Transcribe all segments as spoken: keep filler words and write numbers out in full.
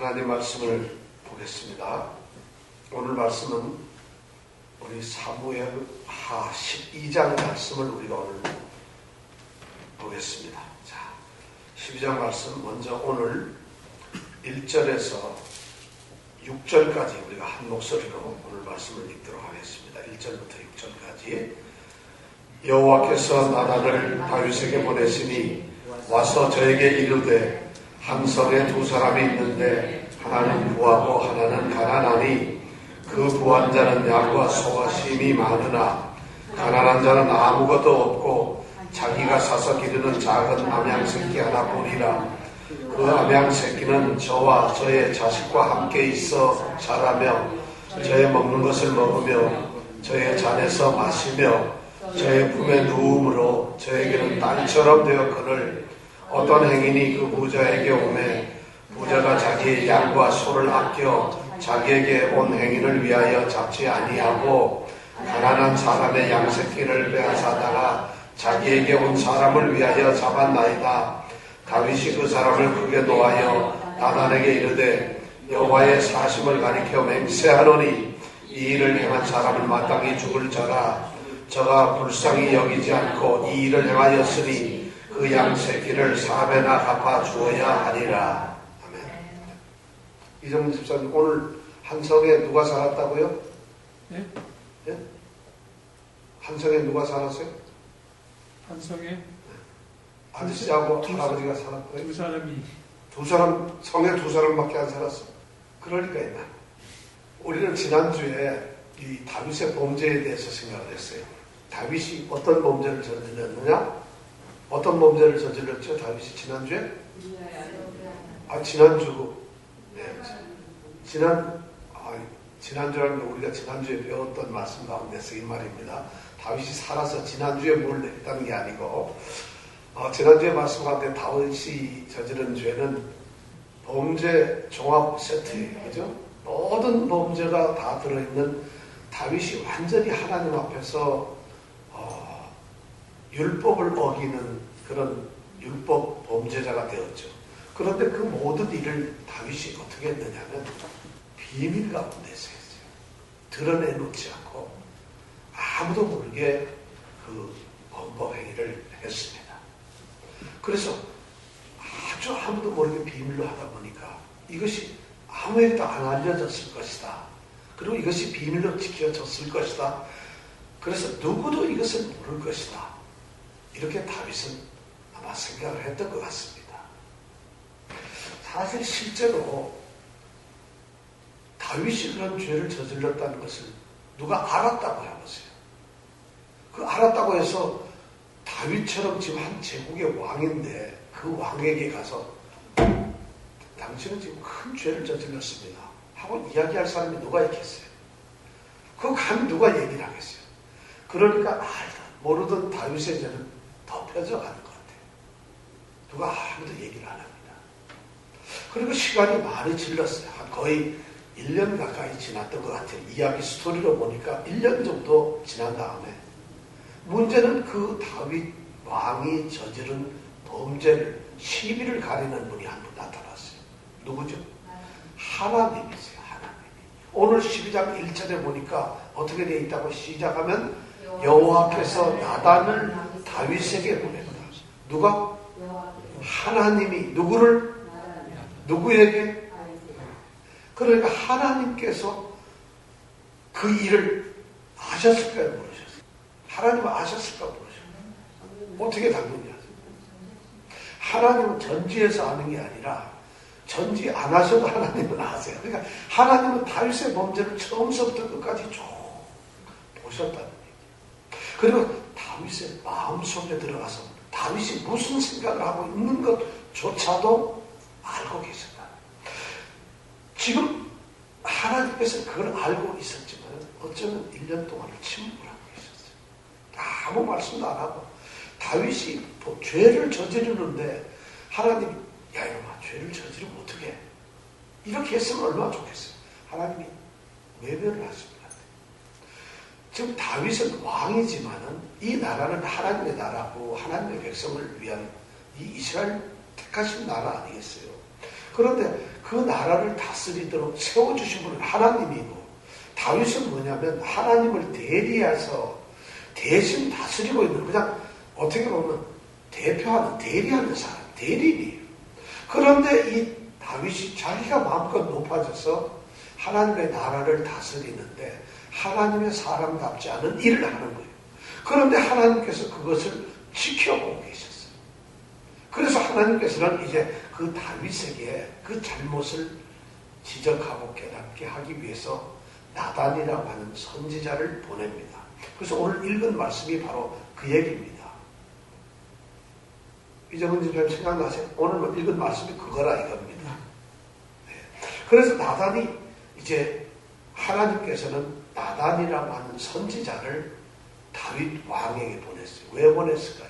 하나님 말씀을 보겠습니다. 오늘 말씀은 우리 사무엘하 십이 장 말씀을 우리가 오늘 보겠습니다. 자, 십이 장 말씀 먼저 오늘 일 절에서 육 절까지 우리가 한 목소리로 오늘 말씀을 읽도록 하겠습니다. 일 절부터 육 절까지. 여호와께서 나단을 다윗에게 보내시니 와서 저에게 이르되 한 성에 두 사람이 있는데 하나는 부하고 하나는 가난하니 그 부한 자는 양과 소가 심히 많으나 가난한 자는 아무것도 없고 자기가 사서 기르는 작은 암양 새끼 하나 보리라. 그 암양 새끼는 저와 저의 자식과 함께 있어 자라며 저의 먹는 것을 먹으며 저의 잔에서 마시며 저의 품에 누움으로 저에게는 딸처럼 되었거늘 어떤 행인이 그 부자에게 오매 부자가 자기의 양과 소를 아껴 자기에게 온 행인을 위하여 잡지 아니하고 가난한 사람의 양새끼를 빼앗아다가 자기에게 온 사람을 위하여 잡았나이다. 다윗이 그 사람을 크게 노하여 나단에게 이르되 여호와의 사심을 가리켜 맹세하노니 이 일을 행한 사람을 마땅히 죽을 자라. 저가 불쌍히 여기지 않고 이 일을 행하였으니 그 양새끼를 사배나 갚아 주어야 하리라. 아멘. 이정민 집사님, 오늘 한 성에 누가 살았다고요? 네? 예? 한 성에 누가 살았어요? 한 성에? 네. 아저씨하고 할아버지가 살았고요. 두 사람이. 두 사람, 성에 두 사람밖에 안 살았어. 그러니까 있나. 우리는 지난주에 이 다윗의 범죄에 대해서 생각을 했어요. 다윗이 어떤 범죄를 저질렀느냐? 어떤 범죄를 저질렀죠? 다윗이 지난주에? 아, 지난주. 네. 지난, 아, 지난주라는 게 우리가 지난주에 배웠던 말씀 가운데서 이 말입니다. 다윗이 살아서 지난주에 뭘 했다는 게 아니고, 어, 지난주에 말씀 가운데 다윗이 저지른 죄는 범죄 종합 세트예요. 그죠? 모든 범죄가 다 들어있는 다윗이 완전히 하나님 앞에서 어, 율법을 어기는 그런 율법 범죄자가 되었죠. 그런데 그 모든 일을 다윗이 어떻게 했느냐면 비밀 가운데서 했어요. 드러내놓지 않고 아무도 모르게 그 범법 행위를 했습니다. 그래서 아주 아무도 모르게 비밀로 하다 보니까 이것이 아무에게도 안 알려졌을 것이다. 그리고 이것이 비밀로 지켜졌을 것이다. 그래서 누구도 이것을 모를 것이다. 이렇게 다윗은 아마 생각을 했던 것 같습니다. 사실 실제로 다윗이 그런 죄를 저질렀다는 것을 누가 알았다고 해보세요. 그 알았다고 해서 다윗처럼 지금 한 제국의 왕인데 그 왕에게 가서 당신은 지금 큰 죄를 저질렀습니다 하고 이야기할 사람이 누가 있겠어요? 그거 감히 누가 얘기를 하겠어요? 그러니까 알던 모르던 다윗의 죄는 덮여져가는 것 같아요. 누가 아무도 얘기를 안 합니다. 그리고 시간이 많이 질렀어요. 거의 일 년 가까이 지났던 것 같아요. 이야기 스토리로 보니까 일 년 정도 지난 다음에 문제는 그 다윗 왕이 저지른 범죄를 시비를 가리는 분이 한 분 나타났어요. 누구죠? 하나님이세요. 하나님이. 오늘 십이 장 일 절에 보니까 어떻게 되어 있다고 시작하면 여호와께서 나단을 다윗에게 보냈다. 누가? 하나님이 누구를? 누구에게? 그러니까 하나님께서 그 일을 아셨을까요? 모르셨어요? 하나님은 아셨을까? 모르셨어요? 어떻게 당연히 아세요? 하나님은 전지에서 아는 게 아니라 전지 안 하셔도 하나님은 아세요. 그러니까 하나님은 다윗의 범죄를 처음부터 끝까지 쭉 보셨다는 얘기예요. 그리고 다윗의 마음속에 들어가서 다윗이 무슨 생각을 하고 있는 것조차도 알고 계셨다. 지금 하나님께서 그걸 알고 있었지만 어쩌면 일 년 동안을 침묵을 하고 계셨어요. 아무 말씀도 안 하고 다윗이 죄를 저지르는데 하나님이 야 이놈아 죄를 저지르면 어떡해? 이렇게 했으면 얼마나 좋겠어요. 하나님이 외면을 하십니다. 지금 다윗은 왕이지만은 이 나라는 하나님의 나라고 하나님의 백성을 위한 이 이스라엘 택하신 나라 아니겠어요? 그런데 그 나라를 다스리도록 세워주신 분은 하나님이고, 다윗은 뭐냐면 하나님을 대리해서 대신 다스리고 있는, 그냥 어떻게 보면 대표하는, 대리하는 사람, 대리인이에요. 그런데 이 다윗이 자기가 마음껏 높아져서 하나님의 나라를 다스리는데 하나님의 사람답지 않은 일을 하는 거예요. 그런데 하나님께서 그것을 지켜보고 계셨어요. 그래서 하나님께서는 이제 그 다윗에게 그 잘못을 지적하고 깨닫게 하기 위해서 나단이라고 하는 선지자를 보냅니다. 그래서 오늘 읽은 말씀이 바로 그 얘기입니다. 이정은 집사님 생각나세요? 오늘 읽은 말씀이 그거라 이겁니다. 네. 그래서 나단이 이제 하나님께서는 나단이라고 하는 선지자를 다윗 왕에게 보냈어요. 왜 보냈을까요?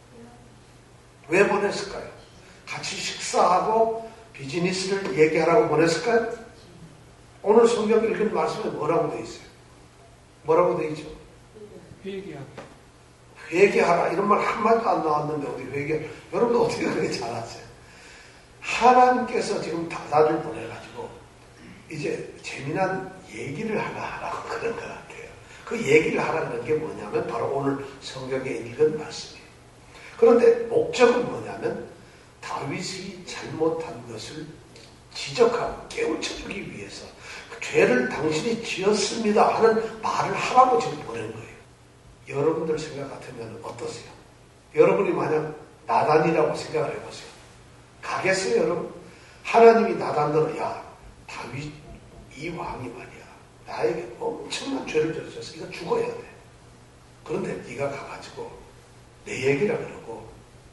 왜 보냈을까요? 같이 식사하고 비즈니스를 얘기하라고 보냈을까요? 오늘 성경 읽은 말씀에 뭐라고 되어 있어요? 뭐라고 되어 있죠? 회개하라. 회개하라. 이런 말 한마디도 안 나왔는데 어디 회개, 여러분도 어떻게 그렇게 잘하세요? 하나님께서 지금 나단을 보내가지고 이제 재미난 얘기를 하나 하라고 그런 것 같아요. 그 얘기를 하라는 게 뭐냐면 바로 오늘 성경에 읽은 말씀이에요. 그런데 목적은 뭐냐면 다윗이 잘못한 것을 지적하고 깨우쳐주기 위해서 그 죄를 당신이 지었습니다 하는 말을 하라고 지금 보낸 거예요. 여러분들 생각 같으면 어떠세요? 여러분이 만약 나단이라고 생각을 해보세요. 가겠어요, 여러분? 하나님이 나단으로, 야, 다윗 이 왕이 말이야, 나에게 엄청난 죄를 졌어. 이거 죽어야 돼. 그런데 네가 가가지고 내 얘기라 그러고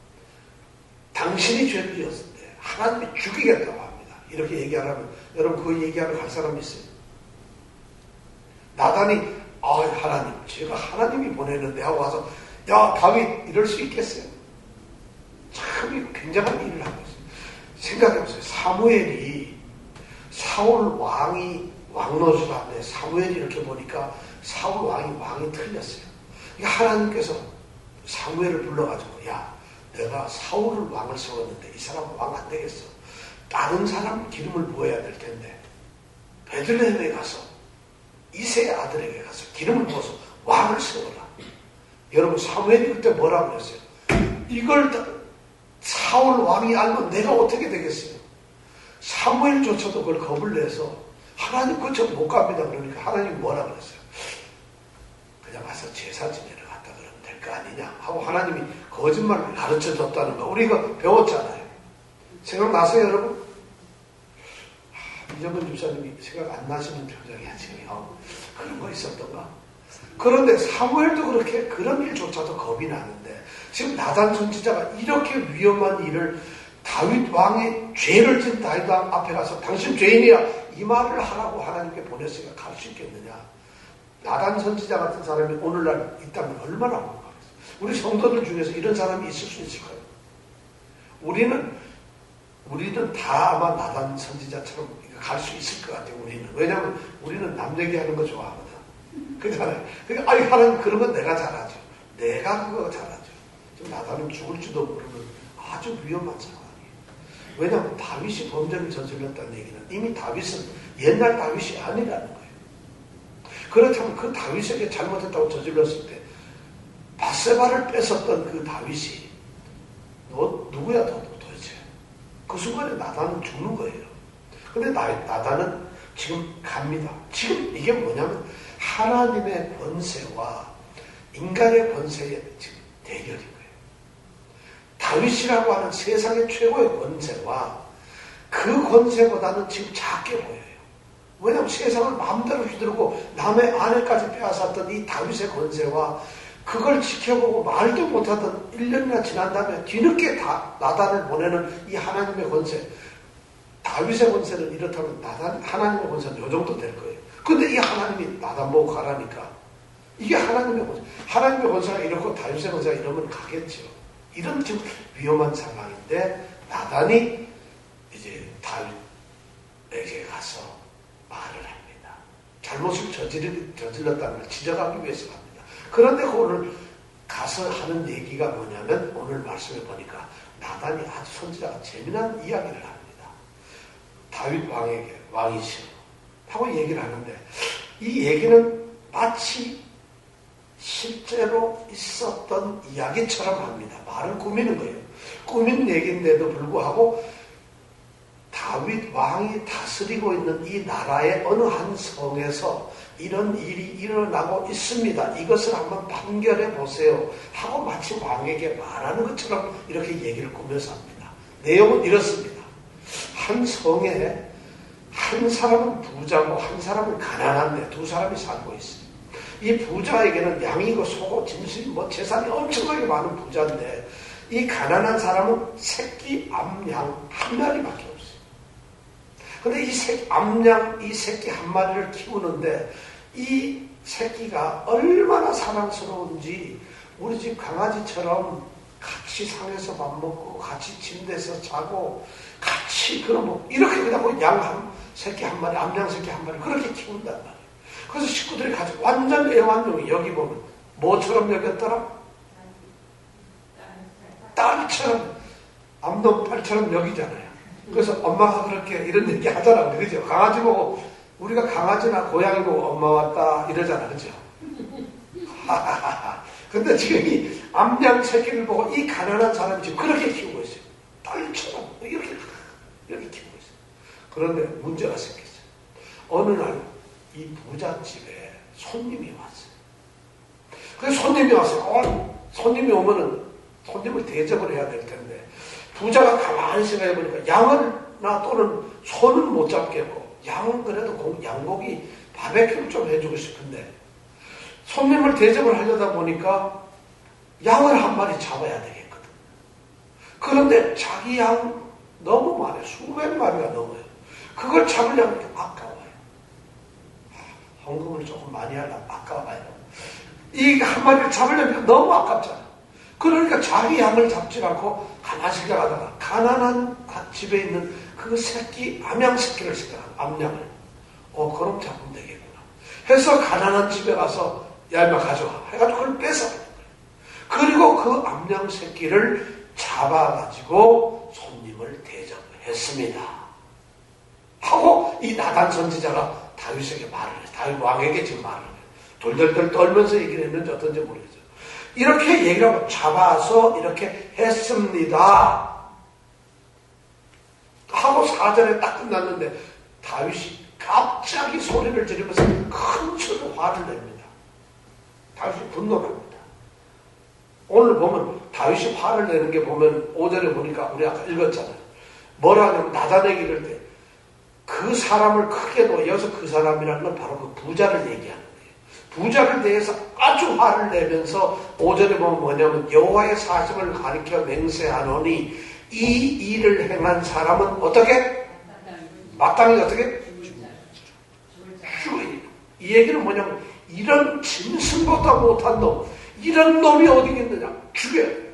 당신이 죄를 지었는데 하나님이 죽이겠다고 합니다. 이렇게 얘기하라면 여러분 그 얘기하러 갈 사람이 있어요? 나단이 아 하나님 제가 하나님이 보내는데 하고 와서 야 다윗 이럴 수 있겠어요? 참 굉장한 일을 하고 있어요. 생각해보세요. 사무엘이 사울 왕이 왕노주가 한데 사무엘이 이렇게 보니까 사울 왕이 왕이 틀렸어요. 하나님께서 사무엘을 불러가지고 야 내가 사울을 왕을 세웠는데 이 사람 왕 안 되겠어. 다른 사람 기름을 부어야 될 텐데 베들레헴에 가서 이새의 아들에게 가서 기름을 부어서 왕을 세워라. 여러분 사무엘이 그때 뭐라고 그랬어요? 이걸 다 사울 왕이 알면 내가 어떻게 되겠어요? 사무엘조차도 그걸 겁을 내서 하나님 그저 못 갑니다. 그러니까 하나님 뭐라 그랬어요? 그냥 가서 제사 지내러 갔다 그러면 될 거 아니냐 하고 하나님이 거짓말을 가르쳐 줬다는 거 우리가 배웠잖아요. 생각나세요 여러분? 이정근 집사님이 생각 안 나시는 표정이야 지금. 어, 그런 거 있었던가? 그런데 사무엘도 그렇게 그런 일조차도 겁이 나는데 지금 나단 선지자가 이렇게 위험한 일을 다윗 왕의 죄를 진 다윗 왕 앞에 가서 당신 죄인이야 이 말을 하라고 하나님께 보냈으니까 갈 수 있겠느냐. 나단 선지자 같은 사람이 오늘날 있다면 얼마나 행복하겠어요. 우리 성도들 중에서 이런 사람이 있을 수 있을까요? 우리는 우리는 다 아마 나단 선지자처럼 갈 수 있을 것 같아요. 우리는. 왜냐하면 우리는 남 얘기하는 거 좋아하거든. 그렇잖아요. 그러니까 아니 하나님 그런 건 내가 잘하죠. 내가 그거 잘하죠. 좀 나단은 죽을지도 모르는 아주 위험한 상황이에요. 왜냐하면 다윗이 범죄를 저질렀다는 얘기는 이미 다윗은 옛날 다윗이 아니라는 거예요. 그렇다면 그 다윗에게 잘못했다고 저질렀을 때 바세바를 뺏었던 그 다윗이 너 누구야 너 도대체? 그 순간에 나단은 죽는 거예요. 근데 나, 나단은 지금 갑니다. 지금 이게 뭐냐면 하나님의 권세와 인간의 권세의 지금 대결인 거예요. 다윗이라고 하는 세상의 최고의 권세와 그 권세보다는 지금 작게 보여요. 왜냐하면 세상을 마음대로 휘두르고 남의 아내까지 빼앗았던 이 다윗의 권세와 그걸 지켜보고 말도 못하던 일 년이나 지난 다음에 뒤늦게 다 나단을 보내는 이 하나님의 권세. 다윗의 권세는 이렇다면 나단, 하나님의 권세는 요 정도 될 거예요. 근데 이 하나님이 나단 보고 가라니까 이게 하나님의 권세. 하나님의 권세가 이렇고 다윗의 권세가 이러면 가겠죠. 이런 좀 위험한 상황인데 나단이 이제 다윗에게 가서 말을 합니다. 잘못을 저질, 저질렀다는 걸 지적하기 위해서 합니다. 그런데 오늘 가서 하는 얘기가 뭐냐면 오늘 말씀해 보니까 나단이 아주 선지자가 재미난 이야기를 합니다. 다윗 왕에게 왕이시오 하고 얘기를 하는데 이 얘기는 마치 실제로 있었던 이야기처럼 합니다. 말을 꾸미는 거예요. 꾸민 얘기인데도 불구하고 다윗 왕이 다스리고 있는 이 나라의 어느 한 성에서 이런 일이 일어나고 있습니다. 이것을 한번 판결해 보세요 하고 마치 왕에게 말하는 것처럼 이렇게 얘기를 꾸며서 합니다. 내용은 이렇습니다. 한 성에 한 사람은 부자고 한 사람은 가난한데 두 사람이 살고 있어요. 이 부자에게는 양이고 소고 짐승 뭐 재산이 엄청나게 많은 부자인데 이 가난한 사람은 새끼 암양 한 마리밖에 없어요. 근데 이 새끼, 암양 이 새끼 한 마리를 키우는데 이 새끼가 얼마나 사랑스러운지 우리 집 강아지처럼 같이 상에서 밥 먹고 같이 침대에서 자고 같이 그런 뭐 이렇게 그냥 양 한 새끼 한 마리 암양 새끼 한 마리 그렇게 키운단 말이에요. 그래서 식구들이 같이 완전 애완용이 여기 보면 뭐처럼 여겼더라? 딸처럼 암놈딸처럼 여기잖아요. 그래서 엄마가 그렇게 이런 얘기 하잖아. 그죠? 강아지 보고 우리가 강아지나 고양이 보고 엄마 왔다 이러잖아. 그죠? 근데 지금 이 암양 새끼를 보고 이 가난한 사람이 지금 그렇게 키우고 있어요. 딸처럼 이렇게 이렇게 키우고 있어요. 그런데 문제가 생겼어요. 어느 날 이 부잣집에 손님이 왔어요. 그래서 손님이 왔어요. 어, 손님이 오면은 손님을 대접을 해야 될 텐데 부자가 가만히 생각해 보니까 양을나 또는 소는 못 잡겠고 양은 그래도 양고기 바베큐를 좀 해주고 싶은데 손님을 대접을 하려다 보니까 양을 한 마리 잡아야 되겠거든. 그런데 자기 양 너무 많아요. 수백 마리가 넘어요. 그걸 잡으려면 아까워요. 헌금을 조금 많이 하려면 아까워요. 이 한 마리를 잡으려면 너무 아깝잖아. 그러니까 자기 양을 잡지 않고 가만히 생각하다가 가난한 집에 있는 그 새끼 암양 새끼를 생각하고 암양을 어 그럼 잡으면 되겠구나 해서 가난한 집에 가서 야 임마 가져와 해가지고 그걸 뺏어 그리고 그 암양 새끼를 잡아가지고 손님을 대접했습니다 하고 이 나단 선지자가 다윗에게 말을 해요. 다윗 왕에게 지금 말을 해요. 돌돌돌 떨면서 얘기를 했는지 어떤지 모르겠어요. 이렇게 얘기를 하고 잡아서 이렇게 했습니다 하고 사절에 딱 끝났는데 다윗이 갑자기 소리를 지르면서 큰 소리로 화를 냅니다. 다윗이 분노합니다. 오늘 보면 다윗이 화를 내는 게 보면 오 절에 보니까 우리 아까 읽었잖아요. 뭐라 하냐면 나다내기를 때 그 사람을 크게 놓여서 그 사람이라는 건 바로 그 부자를 얘기하는 거예요. 부자를 대해서 아주 화를 내면서 오 절에 보면 뭐냐면 여호와의 사심을 가리켜 맹세하노니 이 일을 행한 사람은 어떻게? 마땅히 어떻게? 죽어야. 이 얘기는 뭐냐면 이런 짐승보다 못한 놈 이런 놈이 어디 있느냐? 죽여야 돼.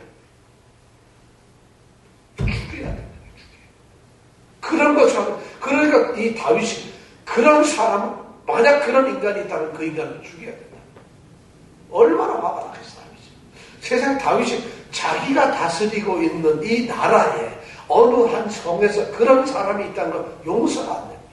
죽여야 돼. 그런 것처럼 그러니까 이 다윗이 그런 사람은 만약 그런 인간이 있다면 그 인간을 죽여야 된다. 얼마나 화가 나겠어 다윗이. 세상 다윗이 자기가 다스리고 있는 이 나라에 어느 한 성에서 그런 사람이 있다는 건 용서가 안 됩니다.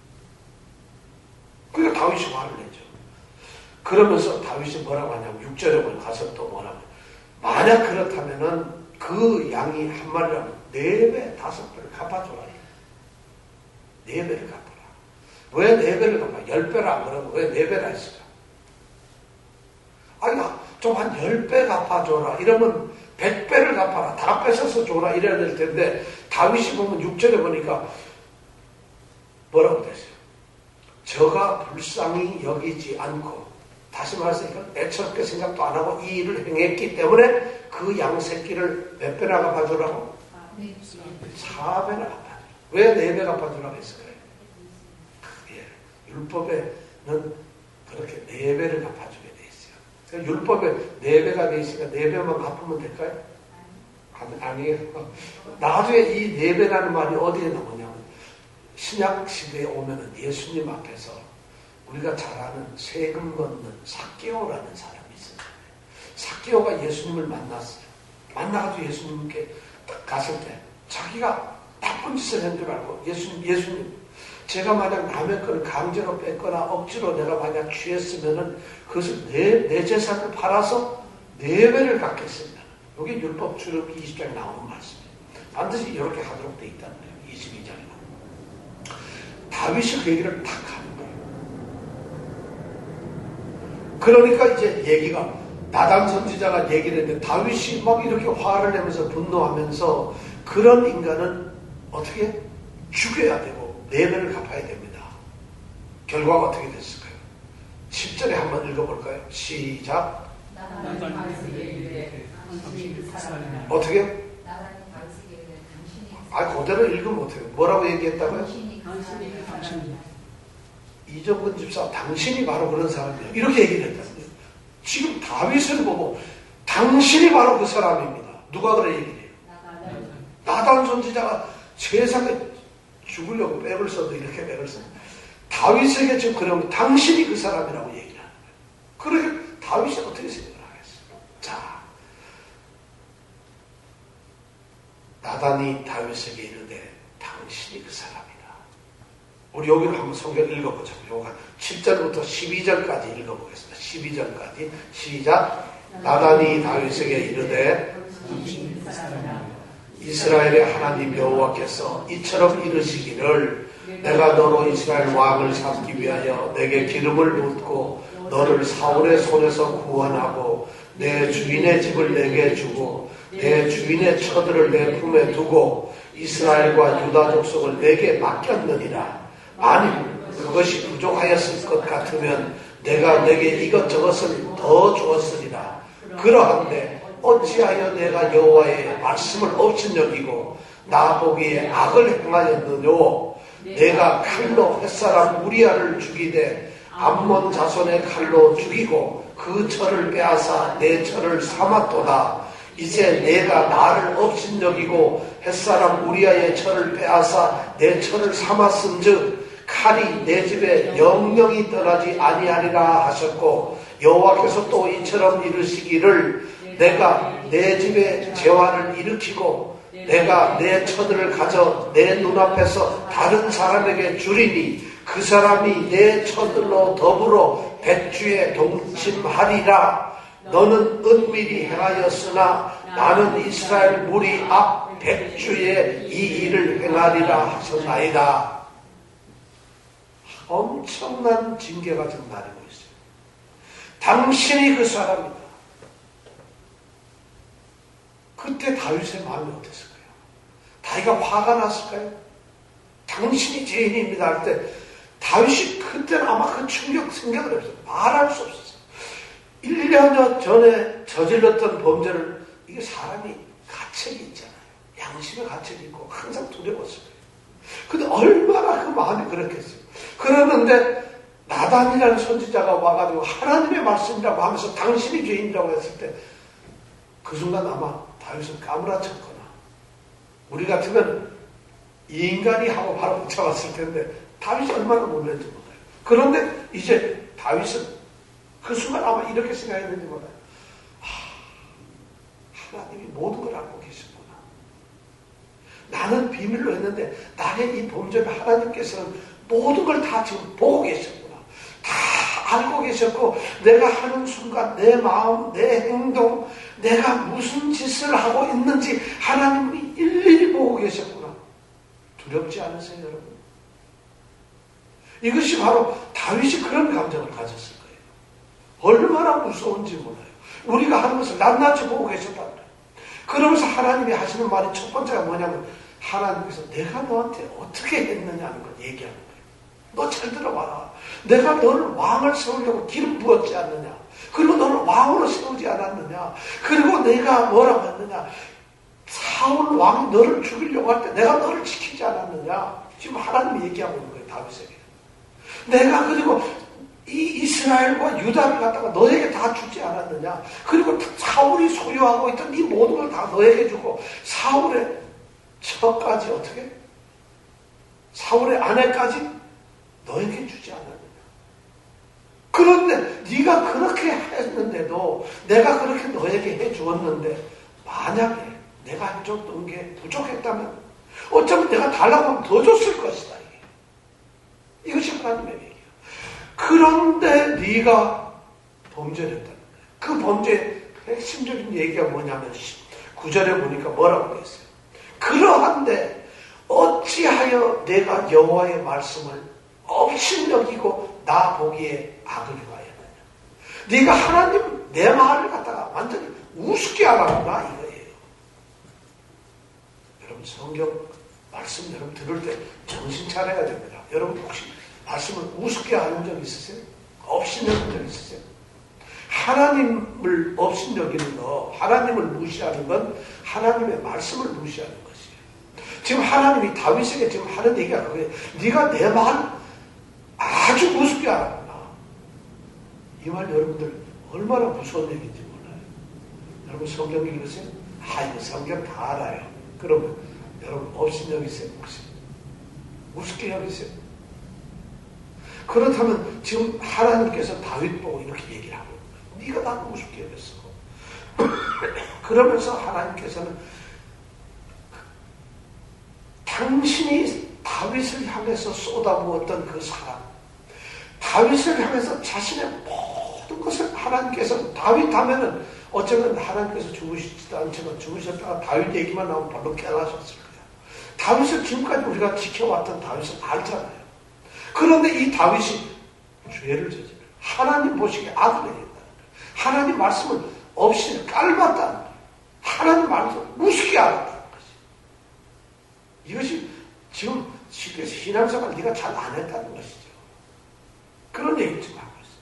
그러니까 다윗이 화를 내죠. 그러면서 다윗이 뭐라고 하냐면 육 절에 가서 또 뭐라고 만약 그렇다면은 그 양이 한 마리라면 네 배, 다섯 배를 갚아줘라. 네 배를 갚아라. 왜 네 배를 갚아? 열 배라 안 그러고 왜 네 배라 했을까? 아니, 좀 한 열 배 갚아줘라. 이러면 백 배를 갚아라. 다 뺏어서 줘라. 이래야 될 텐데, 다윗이 보면 육 절에 보니까 뭐라고 됐어요? 저가 불쌍히 여기지 않고, 다시 말해서 애처롭게 생각도 안 하고 이 일을 행했기 때문에 그 양 새끼를 몇 배나 갚아주라고? 사 배나 갚아주라. 왜 네 배 갚아주라고 했을까요? 예, 율법에는 그렇게 네 배를 갚아주게 돼 있어요. 그러니까 율법에 네 배가 돼 있으니까 네 배만 갚으면 될까요? 아니에요. 나중에 이 네 배라는 말이 어디에 나오냐면 신약 시대에 오면은 예수님 앞에서 우리가 잘 아는 세금 걷는 삭개오라는 사람이 있어요. 삭개오가 예수님을 만났어요. 만나가지고 예수님께 갔을 때 자기가 딱 나쁜 짓을 한 줄 알고 예수님, 예수님, 제가 만약 남의 걸 강제로 뺐거나 억지로 내가 만약 취했으면은 그것을 내, 내 재산을 팔아서 네 배를 갚겠습니다. 이게 율법 출애굽기 이십 장에 나오는 말씀이에요. 반드시 이렇게 하도록 되어 있다는 거예요. 이십이 장에. 다윗이 그 얘기를 탁 하는 거예요. 그러니까 이제 얘기가 나단 선지자가 얘기를 했는데 다윗이 막 이렇게 화를 내면서 분노하면서 그런 인간은 어떻게 죽여야 되고 네 배를 갚아야 됩니다. 결과가 어떻게 됐을까요? 십 절에 한번 읽어볼까요? 시작. 나단이 다윗에게 이르되 당신이 그 사람이라. 어떻게? 나단이 다윗에게 이르되 당신이 아, 그대로 읽으면 어떻게? 뭐라고 얘기했다고요? 당신이 그 사람이라. 이정근 집사, 당신이 바로 그런 사람이에요. 이렇게 얘기를 했다는 거예요. 지금 다윗을 보고 당신이 바로 그 사람입니다. 누가 그래 얘기를 해요? 나단 선지자가 세상에 죽으려고 백을 써도 이렇게 백을 써요. 다윗에게 지금 그러면 당신이 그 사람이라고 얘기를 하는 거예요. 그러게 다윗이 어떻게 생각을 하겠어요? 자, 나단이 다윗에게 이르되 당신이 그 사람이다. 우리 여기를 한번 성경을 읽어보자. 요가 칠 절부터 십이 절까지 읽어보겠습니다. 십이 절까지 시작. 나단이 다윗에게 이르되 당신이 그 사람이라. 이스라엘의 하나님 여호와께서 이처럼 이르시기를 내가 너로 이스라엘 왕을 삼기 위하여 내게 기름을 붓고 너를 사울의 손에서 구원하고 내 주인의 집을 내게 주고 내 주인의 처들을 내 품에 두고 이스라엘과 유다 족속을 내게 맡겼느니라. 만일 그것이 부족하였을 것 같으면 내가 내게 이것저것을 더 주었으리라. 그러한데 어찌하여 내가 여호와의 말씀을 업신여기고 나 보기에 악을 행하였느뇨. 내가 칼로 햇사람 우리아를 죽이되 암몬 자손의 칼로 죽이고 그 철을 빼앗아 내 철을 삼았도다. 이제 내가 나를 업신여기고 햇사람 우리아의 철을 빼앗아 내 철을 삼았은즉 칼이 내 집에 영영이 떠나지 아니하리라 하셨고 여호와께서 또 이처럼 이르시기를 내가 내 집에 재환을 일으키고 내가 내 처들을 가져 내 눈앞에서 다른 사람에게 주리니 그 사람이 내 처들로 더불어 백주에 동침하리라. 너는 은밀히 행하였으나 나는 이스라엘 무리 앞 백주에 이 일을 행하리라 하셨나이다. 엄청난 징계가 지금 나리고 있어요. 당신이 그 사람이다. 그때 다윗의 마음이 어땠을까요? 다윗가 화가 났을까요? 당신이 죄인입니다 할 때 다윗이 그때는 아마 그 충격 생각을 했어요. 말할 수 없었어요. 일 년 전에 저질렀던 범죄를 이게 사람이 가책이 있잖아요. 양심의 가책이 있고 항상 두려웠을 거예요. 근데 얼마나 그 마음이 그렇겠어요. 그러는데 나단이라는 선지자가 와가지고 하나님의 말씀이라고 하면서 당신이 죄인이라고 했을 때 그 순간 아마 다윗은 까무라쳤거나 우리 같으면 이 인간이 하고 바로 붙잡았을 텐데 다윗이 얼마나 놀랐는지 몰라요. 그런데 이제 다윗은 그 순간 아마 이렇게 생각했는지 몰라요. 하, 하나님이 모든 걸 알고 계셨구나. 나는 비밀로 했는데 나의 이 범죄를 하나님께서는 모든 걸 다 지금 보고 계셨구나. 다 알고 계셨고 내가 하는 순간 내 마음, 내 행동, 내가 무슨 짓을 하고 있는지 하나님이 일일이 보고 계셨구나. 두렵지 않으세요, 여러분? 이것이 바로 다윗이 그런 감정을 가졌을 거예요. 얼마나 무서운지 몰라요. 우리가 하는 것을 낱낱이 보고 계셨단 말이에요. 그러면서 하나님이 하시는 말이 첫 번째가 뭐냐면 하나님께서 내가 너한테 어떻게 했느냐는 걸 얘기하는 거예요. 너 잘 들어봐라. 내가 너를 왕을 세우려고 기름 부었지 않느냐. 그리고 너를 왕으로 세우지 않았느냐. 그리고 내가 뭐라고 했느냐. 사울 왕이 너를 죽이려고 할 때 내가 너를 지키지 않았느냐. 지금 하나님이 얘기하고 있는 거예요. 다윗에게. 내가 그리고 이 이스라엘과 유다를 갖다가 너에게 다 주지 않았느냐. 그리고 사울이 소유하고 있던 이 모든 걸 다 너에게 주고 사울의 처까지 어떻게? 사울의 아내까지 너에게 주지 않았느냐. 그런데 네가 그렇게 했는데도 내가 그렇게 너에게 해주었는데 만약에 내가 해줬던 게 부족했다면 어쩌면 내가 달라고 하면 더 줬을 것이다. 이게. 이것이 하나님의 얘기예요. 그런데 네가 범죄를 했다는 거예요. 그 범죄의 핵심적인 얘기가 뭐냐면 구 절에 보니까 뭐라고 되어 있어요. 그러한데 어찌하여 내가 여호와의 말씀을 업신여기고 나 보기에 악을 행하였느냐. 네가 하나님 내 말을 갖다가 완전히 우습게 알았구나 이거예요. 여러분 성경 말씀 여러분 들을 때 정신 차려야 됩니다. 여러분 혹시 말씀을 우습게 아는 적 있으세요? 업신여긴 적 있으세요? 하나님을 업신여기는 거, 하나님을 무시하는 건 하나님의 말씀을 무시하는 것이에요. 지금 하나님이 다윗에게 지금 하는 얘기가 그거예요. 네가 내 말 아주 우습게 알았구나. 이 말 여러분들 얼마나 무서운 얘기인지 몰라요. 여러분 성경 읽으세요? 아 이거 성경 다 알아요. 그러면 여러분 업신여기세요 혹시? 우습게 여기세요? 그렇다면 지금 하나님께서 다윗 보고 이렇게 얘기를 하고 네가 나를 우습게 여겼어. 그러면서 하나님께서는 당신이 다윗을 향해서 쏟아부었던 그 사랑, 다윗을 향해서 자신의 모든 것을 하나님께서, 다윗 하면은 어쩌면 하나님께서 죽으시지도 않지만 죽으셨다가 다윗 얘기만 나오면 별로 깨어나셨을 거예요. 다윗을 지금까지 우리가 지켜왔던 다윗을 알잖아요. 그런데 이 다윗이 죄를 저지르 하나님 보시기에 악을 행했다는 거예요. 하나님 말씀을 없이 깔봤다는 거예요. 하나님 말씀을 우습게 알았다는 것이. 이것이 지금 신앙생활 네가 잘 안 했다는 것이죠. 그런 얘기 좀 하고 있어요.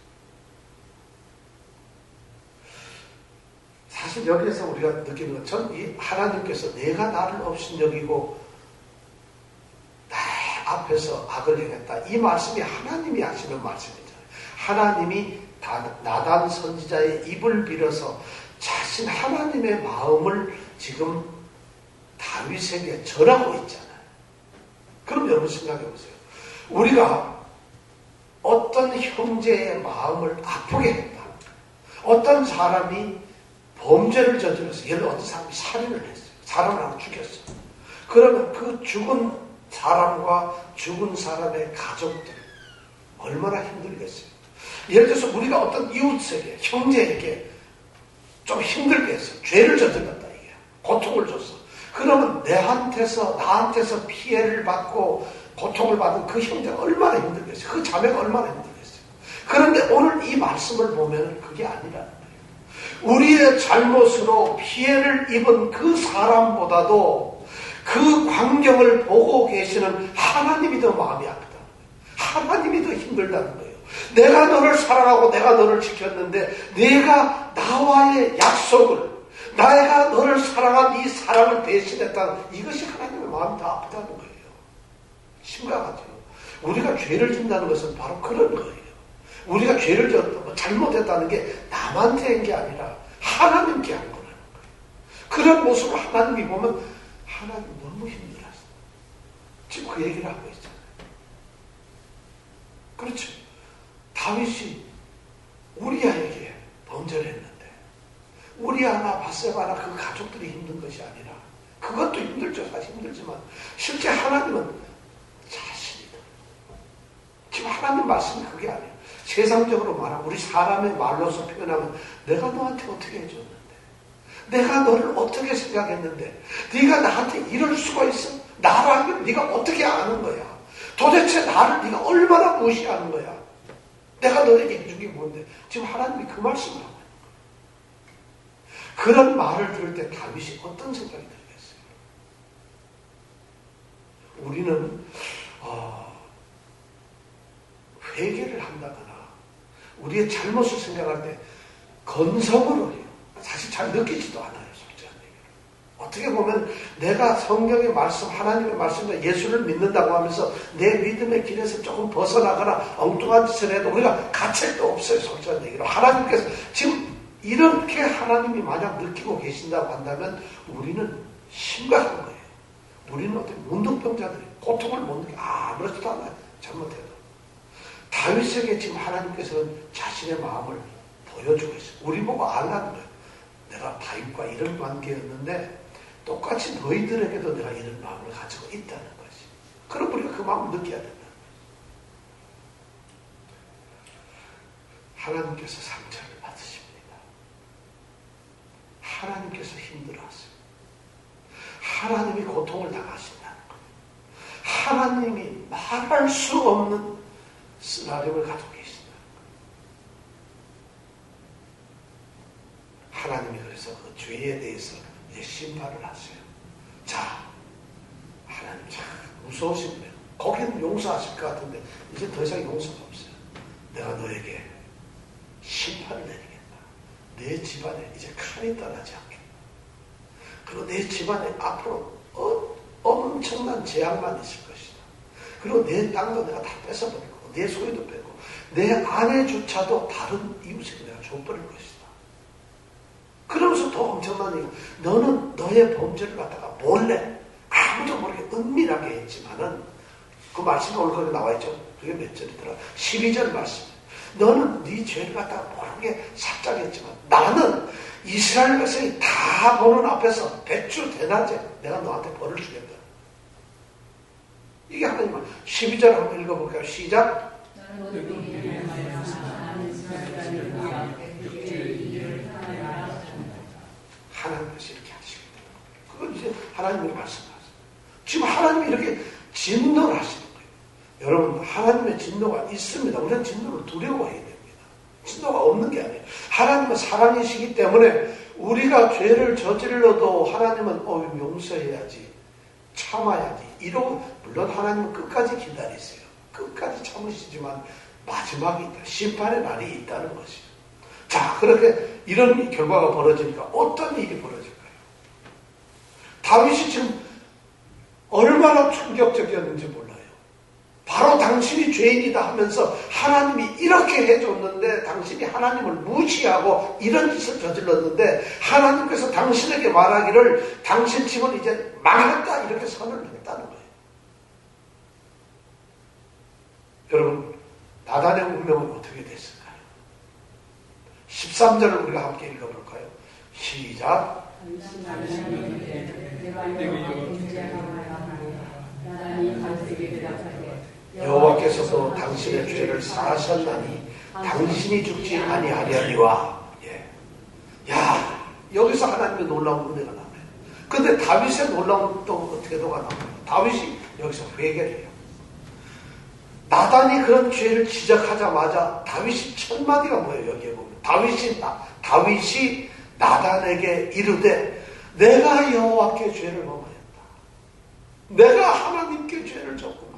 사실 여기에서 우리가 느끼는 건 전 이 하나님께서 내가 나를 업신여기고 나 앞에서 악을 행했다. 이 말씀이 하나님이 하시는 말씀이잖아요. 하나님이 나단 선지자의 입을 빌어서 자신 하나님의 마음을 지금 다윗에게 전하고 있잖아요. 그럼 여러분 생각해 보세요. 우리가 어떤 형제의 마음을 아프게 했다. 어떤 사람이 범죄를 저질러서, 예를 들어 어떤 사람이 살인을 했어요. 사람을 하나 죽였어요. 그러면 그 죽은 사람과 죽은 사람의 가족들 얼마나 힘들겠어요. 예를 들어서 우리가 어떤 이웃에게, 형제에게 좀 힘들게 했어요. 죄를 저질렀다 이게. 고통을 줬어. 그러면 내한테서, 나한테서 피해를 받고 고통을 받은 그 형제가 얼마나 힘들겠어요. 그 자매가 얼마나 힘들겠어요. 그런데 오늘 이 말씀을 보면 그게 아니라는 거예요. 우리의 잘못으로 피해를 입은 그 사람보다도 그 광경을 보고 계시는 하나님이 더 마음이 아프다는 거예요. 하나님이 더 힘들다는 거예요. 내가 너를 사랑하고 내가 너를 지켰는데 내가 나와의 약속을, 내가 너를 사랑한 이 사랑을 대신했다는, 이것이 하나님의 마음이 더 아프다는 거예요. 심각하죠. 우리가 죄를 짓는다는 것은 바로 그런 거예요. 우리가 죄를 졌다, 잘못했다는 게 남한테 한 게 아니라 하나님께 한 거라는 거예요. 그런 모습을 하나님이 보면 하나님 너무 힘들었어. 지금 그 얘기를 하고 있잖아요. 그렇죠. 다윗이 우리아에게 범죄를 했는데 우리아나 바세바나 그 가족들이 힘든 것이 아니라, 그것도 힘들죠. 사실 힘들지만 실제 하나님은 자신이다. 지금 하나님 말씀이 그게 아니에요. 세상적으로 말하면, 우리 사람의 말로서 표현하면 내가 너한테 어떻게 해줬는데, 내가 너를 어떻게 생각했는데 네가 나한테 이럴 수가 있어? 나라면 네가 어떻게 아는 거야? 도대체 나를 네가 얼마나 무시하는 거야? 내가 너에게 해준 게 뭔데? 지금 하나님이 그 말씀을 하고 있는 거예요. 그런 말을 들을 때 다윗이 어떤 생각이 들겠어요? 우리는 어, 회개를 한다거나 우리의 잘못을 생각할 때 건성으로 해요. 사실 잘 느끼지도 않아요. 솔직한 얘기로. 어떻게 보면 내가 성경의 말씀, 하나님의 말씀과 예수를 믿는다고 하면서 내 믿음의 길에서 조금 벗어나거나 엉뚱한 짓을 해도 우리가 가책도 없어요. 솔직한 얘기로. 하나님께서 지금 이렇게 하나님이 만약 느끼고 계신다고 한다면 우리는 심각한 거예요. 우리는 어떤 문둥병자들이 고통을 못 느끼고 아무렇지도 않아요. 잘못해도. 다윗에게 지금 하나님께서는 자신의 마음을 보여주고 있어요. 우리 보고 알라는 거예요. 내가 다윗과 이런 관계였는데 똑같이 너희들에게도 내가 이런 마음을 가지고 있다는 것이. 그럼 우리가 그 마음을 느껴야 된다. 하나님께서 상처를 받으십니다. 하나님께서 힘들어하세요. 하나님이 고통을 당하신다는 것. 하나님이 말할 수 없는 쓰나림을 가지고 계신다는 것. 하나님이 그래서 그 죄에 대해서 이제 심판을 하세요. 자, 하나님 참 무서우신 거예요. 거기는 용서하실 것 같은데 이제 더 이상 용서가 없어요. 내가 너에게 심판을 내리겠다. 내 집안에 이제 칼이 떠나지 않겠다. 그리고 내 집안에 앞으로 어, 엄청난 재앙만 있을 것이다. 그리고 내 땅도 내가 다 뺏어버릴 거고 내 소유도 빼고 내 아내조차도 다른 이웃에게 내가 줘버릴 것이다. 그러면서 더 엄청난 얘기. 너는 너의 범죄를 갖다가 몰래 아무도 모르게 은밀하게 했지만은 그 말씀이 오늘 거기 나와 있죠. 그게 몇 절이더라? 십이 절 말씀. 너는 네 죄를 갖다가 모르게 살짝 했지만 나는 이스라엘 백성이 다 보는 앞에서 백주 대낮에 내가 너한테 벌을 주겠다. 이게 하나님 말. 십이 절 한번 읽어볼까요? 시작. 하나님께서 이렇게 하시겠다. 그건 이제 하나님의 말씀하세요. 지금 하나님이 이렇게 진노를 하시는 거예요. 여러분, 하나님의 진노가 있습니다. 우리는 진노를 두려워해야 됩니다. 진노가 없는 게 아니에요. 하나님은 사랑이시기 때문에 우리가 죄를 저질러도 하나님은 어, 용서해야지, 참아야지. 이러고, 물론 하나님은 끝까지 기다리세요. 끝까지 참으시지만 마지막이 있다. 심판의 날이 있다는 것이죠. 자, 그렇게 이런 결과가 벌어지니까 어떤 일이 벌어질까요? 다윗이 지금 얼마나 충격적이었는지 몰라요. 바로 당신이 죄인이다 하면서 하나님이 이렇게 해줬는데 당신이 하나님을 무시하고 이런 짓을 저질렀는데 하나님께서 당신에게 말하기를 당신 집은 이제 망했다 이렇게 선언을 했다는 거예요. 여러분, 나단의 운명은 어떻게 됐을까요? 십삼 절을 우리가 함께 읽어볼까요? 시작. 여호와께서도 당신의 죄를 사하셨나니 당신이 죽지 아니하려니와. 예. 야, 여기서 하나님의 놀라운 은혜가 나와요. 근데 다윗의 놀라운 또 태도가 나와요. 다윗이 여기서 회개를 해요. 나단이 그런 죄를 지적하자마자 다윗이 첫 마디가 뭐예요? 여기에 보면 다윗이 나, 다윗이 나단에게 이르되 내가 여호와께 죄를 범하였다. 내가 하나님께 죄를 졌구나.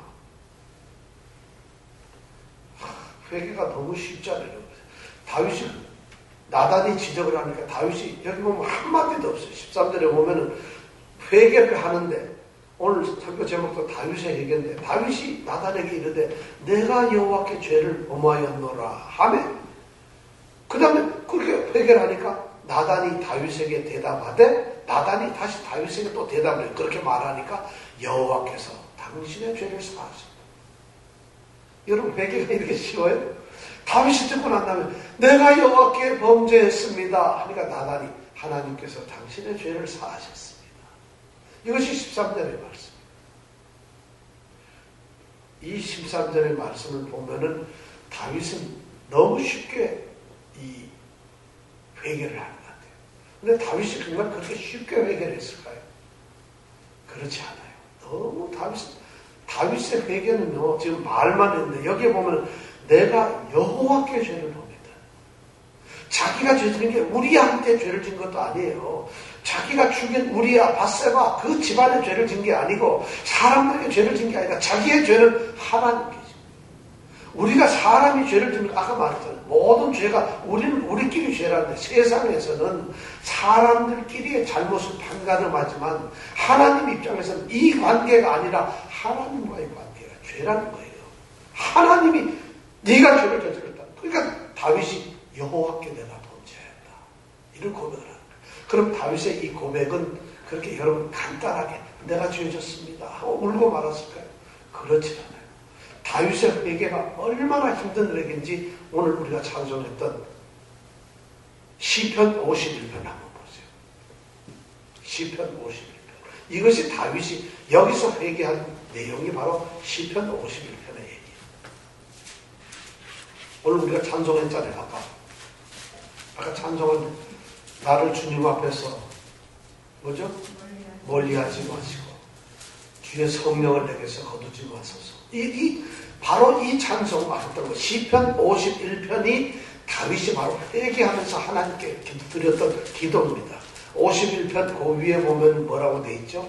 회개가 너무 쉽잖아요. 다윗이 나단이 지적을 하니까 다윗이 여기 보면 한마디도 없어요. 십삼 절에 보면은 회개를 하는데 오늘 설교 제목도 다윗의 회개인데 다윗이 나단에게 이르되 내가 여호와께 죄를 범하였노라 하매 그 다음에 그렇게 회개를 하니까 나단이 다윗에게 대답하되 나단이 다시 다윗에게 또 대답을 해요. 그렇게 말하니까 여호와께서 당신의 죄를 사하셨다. 여러분 회개가 이렇게 쉬워요? 다윗이 듣고 난 다음에 내가 여호와께 범죄했습니다 하니까 나단이 하나님께서 당신의 죄를 사하셨습니다. 이것이 십삼 절의 말씀. 이 십삼 절의 말씀을 보면은 다윗은 너무 쉽게 이 회개를 하는 것 같아요. 근데 다윗이 정말 그렇게 쉽게 회개를 했을까요? 그렇지 않아요. 너무 다윗, 다윗의 회개는요, 지금 말만 했는데, 여기에 보면 내가 여호와께 죄를 범했다. 자기가 죄 지은 게 우리한테 죄를 진 것도 아니에요. 자기가 죽인 우리야, 바세바, 그 집안의 죄를 진 게 아니고, 사람들에게 죄를 진 게 아니라 자기의 죄는 하나님께 진 거예요. 우리가 사람이 죄를 지면, 아까 말했잖아요. 모든 죄가, 우리는 우리끼리 죄라는데, 세상에서는 사람들끼리의 잘못을 판가름하지만, 하나님 입장에서는 이 관계가 아니라 하나님과의 관계가 죄라는 거예요. 하나님이 네가 죄를 저질렀다. 그러니까 다윗이 여호와께 내가 범죄했다. 이런 고백을 하는 거예요. 그럼 다윗의 이 고백은 그렇게 여러분 간단하게 내가 죄졌습니다 하고 울고 말았을까요? 그렇지 않아요. 다윗의 회개가 얼마나 힘든 회개인지 오늘 우리가 찬송했던 시편 오십일 편 한번 보세요. 시편 오십일 편. 이것이 다윗이 여기서 회개한 내용이 바로 시편 오십일 편의 얘기예요. 오늘 우리가 찬송했잖아요. 아까. 아까 찬송은 나를 주님 앞에서 뭐죠? 멀리하지 마시고 주의 성령을 내게서 거두지 마소서. 이, 이 바로 이 찬송 말했던 거. 시편 오십일 편이 다윗이 바로 회개하면서 하나님께 드렸던 기도입니다. 오십일 편 그 위에 보면 뭐라고 돼 있죠?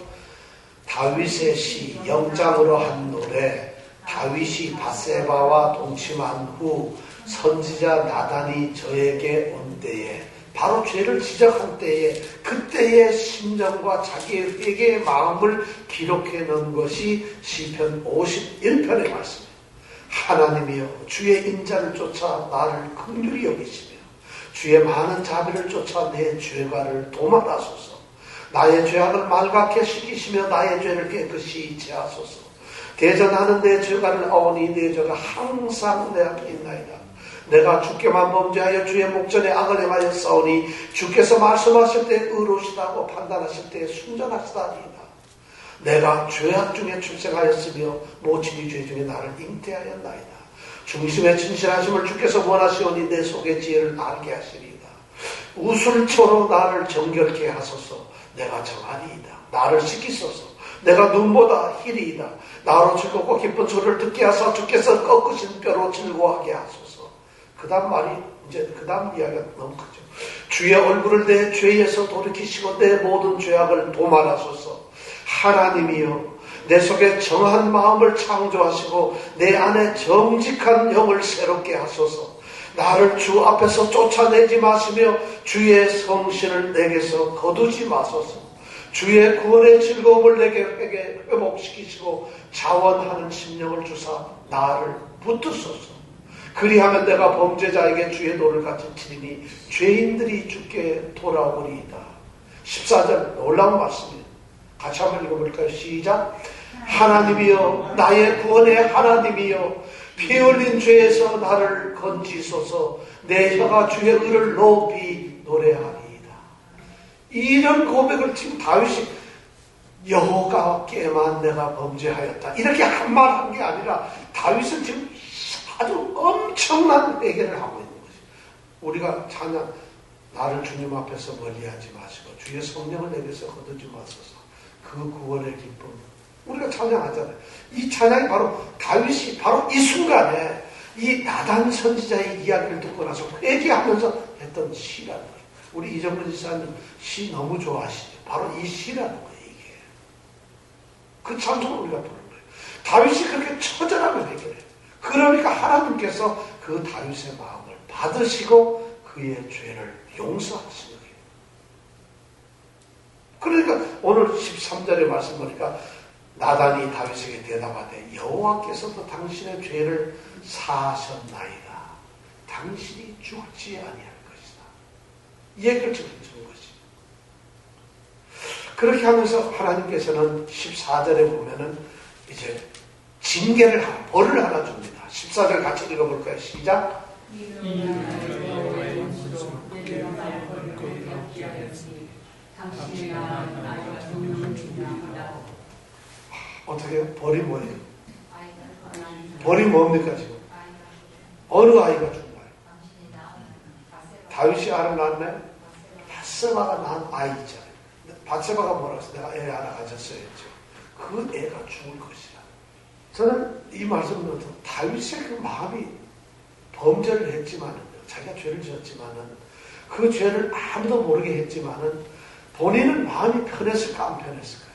다윗의 시 영장으로 한 노래. 다윗이 밧세바와 동침한 후 선지자 나단이 저에게 온 때에, 바로 죄를 지적한 때에 그때의 심정과 자기의 회개의 마음을 기록해 놓은 것이 시편 오십일 편의 말씀입니다. 하나님이여 주의 인자를 쫓아 나를 긍휼히 여기시며 주의 많은 자비를 쫓아 내 죄과를 도말하소서. 나의 죄악을 말갛게 씻기시며 나의 죄를 깨끗이 제하소서. 대전하는 내 죄과를 아오니 내 죄가 항상 내 앞에 있나이다. 내가 주께만 범죄하여 주의 목전에 악을 행하여 싸우니 주께서 말씀하실 때 의로우시다고 판단하실 때 순전하시다니이다. 내가 죄악 중에 출생하였으며 모친이 죄 중에 나를 잉태하였나이다. 중심의 진실하심을 주께서 원하시오니 내 속의 지혜를 알게 하시리이다. 우술초로 나를 정결케 하소서. 내가 정하리이다. 나를 씻기소서. 내가 눈보다 희리이다. 나로 즐겁고 기쁜 소리를 듣게 하사 주께서 꺾으신 뼈로 즐거워하게 하소서. 그 다음 말이 이제 그 다음 이야기가 너무 크죠. 주의 얼굴을 내 죄에서 돌이키시고 내 모든 죄악을 도말하소서. 하나님이여 내 속에 정한 마음을 창조하시고 내 안에 정직한 영을 새롭게 하소서. 나를 주 앞에서 쫓아내지 마시며 주의 성신을 내게서 거두지 마소서. 주의 구원의 즐거움을 내게 회복시키시고 자원하는 심령을 주사 나를 붙드소서. 그리하면 내가 범죄자에게 주의 도를 가르치리니 죄인들이 주께 돌아오리이다. 십사 절 놀라운 말씀입니다. 같이 한번 읽어볼까요? 시작. 하나님이여 나의 구원의 하나님이여 피 흘린 죄에서 나를 건지소서. 내 혀가 주의 의를 높이 노래하리이다. 이런 고백을 지금 다윗이 여호와께만 내가 범죄하였다 이렇게 한 말 한 게 아니라 다윗은 지금 아주 엄청난 회개를 하고 있는 것이죠. 우리가 찬양 나를 주님 앞에서 멀리하지 마시고 주의 성령을 내게서 거두지 마소서. 그 구원의 기쁨 우리가 찬양하잖아요. 이 찬양이 바로 다윗이 바로 이 순간에 이 나단 선지자의 이야기를 듣고 나서 회개하면서 했던 시라는 거예요. 우리 이정근 지사님 시 너무 좋아하시죠. 바로 이 시라는 거예요. 이게 그 찬송을 우리가 부르는 거예요. 다윗이 그렇게 처절하게 회개해요. 그러니까 하나님께서 그 다윗의 마음을 받으시고 그의 죄를 용서하시는 거예요. 그러니까 오늘 십삼 절의 말씀 보니까 나단이 다윗에게 대답하되 여호와께서도 당신의 죄를 사하셨나이다. 당신이 죽지 아니할 것이다. 이 얘기를 지금 해주는 것이. 그렇게 하면서 하나님께서는 십사 절에 보면은 이제 징계를 하나, 벌을 하나 줍니다. 십사 절 같이 읽어볼까요? 시작. 어떻게 벌이 뭐예요? 벌이 뭡니까 지금? 어느 아이가 죽나요? 다윗이 알을 낳았나요? 밧세바가 낳은 아이 있잖아요. 밧세바가 뭐라고 했어요? 내가 애 하나 가졌어야 했죠. 그 애가 죽을 것이라. 저는 이 말씀을 듣고 다윗의 그 마음이 범죄를 했지만은 자기가 죄를 지었지만은 그 죄를 아무도 모르게 했지만은 본인은 마음이 편했을까 안 편했을까요?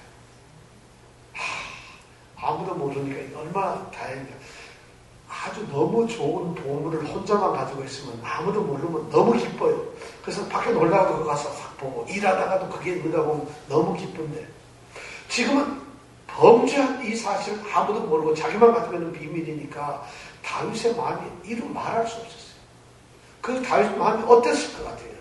하, 아무도 모르니까 얼마나 다행이야. 아주 너무 좋은 보물을 혼자만 가지고 있으면 아무도 모르면 너무 기뻐요. 그래서 밖에 놀다가도 그거 가서 싹 보고 일하다가도 그게 있는가 보면 너무 기쁜데 지금은 범죄한 이 사실을 아무도 모르고 자기만 가지고 있는 비밀이니까 다윗의 마음이 이루 말할 수 없었어요. 그 다윗의 마음이 어땠을 것 같아요?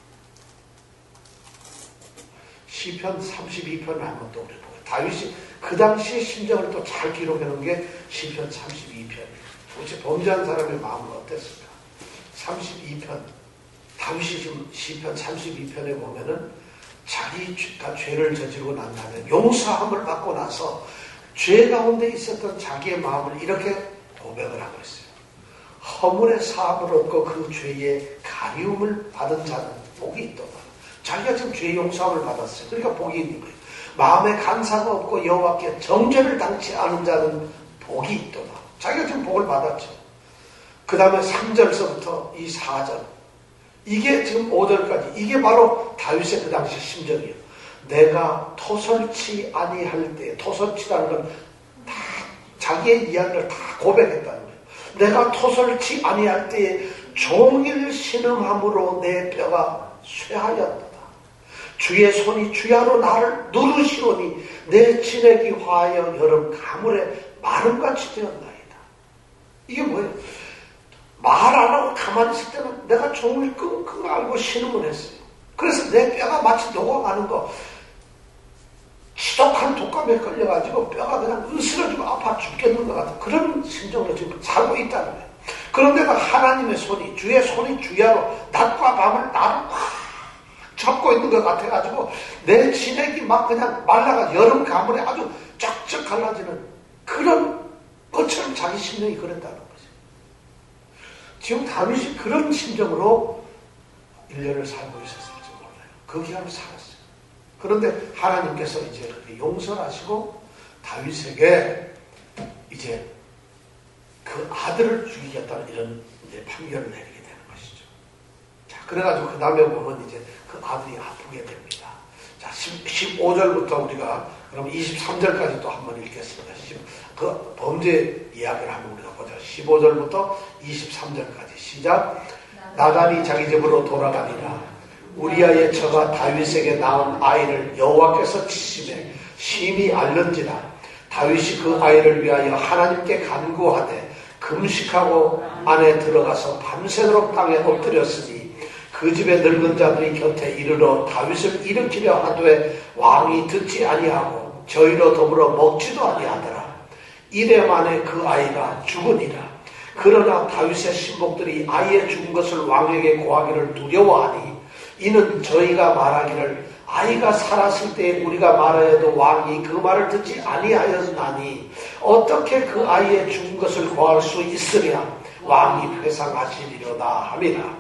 시편 삼십이 편을 한번 또 우리 보고 다윗이 그 당시의 심정을 또 잘 기록해 놓은 게 시편 삼십이 편이에요. 도대체 범죄한 사람의 마음은 어땠을까? 삼십이 편 다윗이 지금 시편 삼십이 편에 보면은 자기가 죄를 저지르고 난 다음에 용서함을 받고 나서 죄 가운데 있었던 자기의 마음을 이렇게 고백을 하고 있어요. 허물의 사함을 얻고 그 죄의 가리움을 받은 자는 복이 있도다. 자기가 지금 죄 용서함을 받았어요. 그러니까 복이 있는 거예요. 마음에 간사가 없고 여호와께 정죄를 당치 않은 자는 복이 있도다. 자기가 지금 복을 받았죠. 그 다음에 삼 절서부터 이 사 절, 이게 지금 오 절까지, 이게 바로 다윗의 그 당시 심정이에요. 내가 토설치 아니할 때, 토설치라는 건 다 자기의 이야기를 다 고백했다는 거예요. 내가 토설치 아니할 때에 종일 신음함으로 내 뼈가 쇠하였다. 주의 손이 주야로 나를 누르시오니 내 진액이 화하여 여름 가물에 마름같이 되었나이다. 이게 뭐예요? 말 안 하고 가만히 있을 때는 내가 종일 끙끙 앓고 신음을 했어요. 그래서 내 뼈가 마치 녹아가는 거, 지독한 독감에 걸려가지고 뼈가 그냥 으스러지고 아파 죽겠는 것 같은 그런 심정으로 지금 살고 있다는 거예요. 그런데도 하나님의 손이, 주의 손이 주야로 낮과 밤을 나를 확 잡고 있는 것 같아가지고 내 진액이 막 그냥 말라가 여름 가물에 아주 쫙쫙 갈라지는 그런 것처럼 자기 심령이 그랬다는 거죠. 지금 다윗이 그런 심정으로 일 년을 살고 있었을지 몰라요. 그 기간을 살았어요. 그런데 하나님께서 이제 용서를 하시고 다윗에게 이제 그 아들을 죽이겠다는 이런 이제 판결을 내리게 되는 것이죠. 자, 그래가지고 그 다음에 보면 이제 그 아들이 아프게 됩니다. 자, 십오 절부터 우리가 그럼 이십삼 절까지 또 한번 읽겠습니다. 그 범죄 이야기를 한번 우리가 보자. 십오 절부터 이십삼 절까지 시작. 나단이 자기 집으로 돌아가니라. 우리아의 처가 다윗에게 낳은 아이를 여호와께서 치심에 심히 앓는지라. 다윗이 그 아이를 위하여 하나님께 간구하되 금식하고 안에 들어가서 밤새도록 땅에 엎드렸으니 그 집의 늙은 자들이 곁에 이르러 다윗을 일으키려 하되 왕이 듣지 아니하고 저희로 더불어 먹지도 아니하더라. 이래 만에 그 아이가 죽으니라. 그러나 다윗의 신복들이 아이의 죽은 것을 왕에게 고하기를 두려워하니 이는 저희가 말하기를 아이가 살았을 때 우리가 말하여도 왕이 그 말을 듣지 아니하였나니 어떻게 그 아이의 죽은 것을 고할 수 있으랴. 왕이 회상하시리로다 함이라.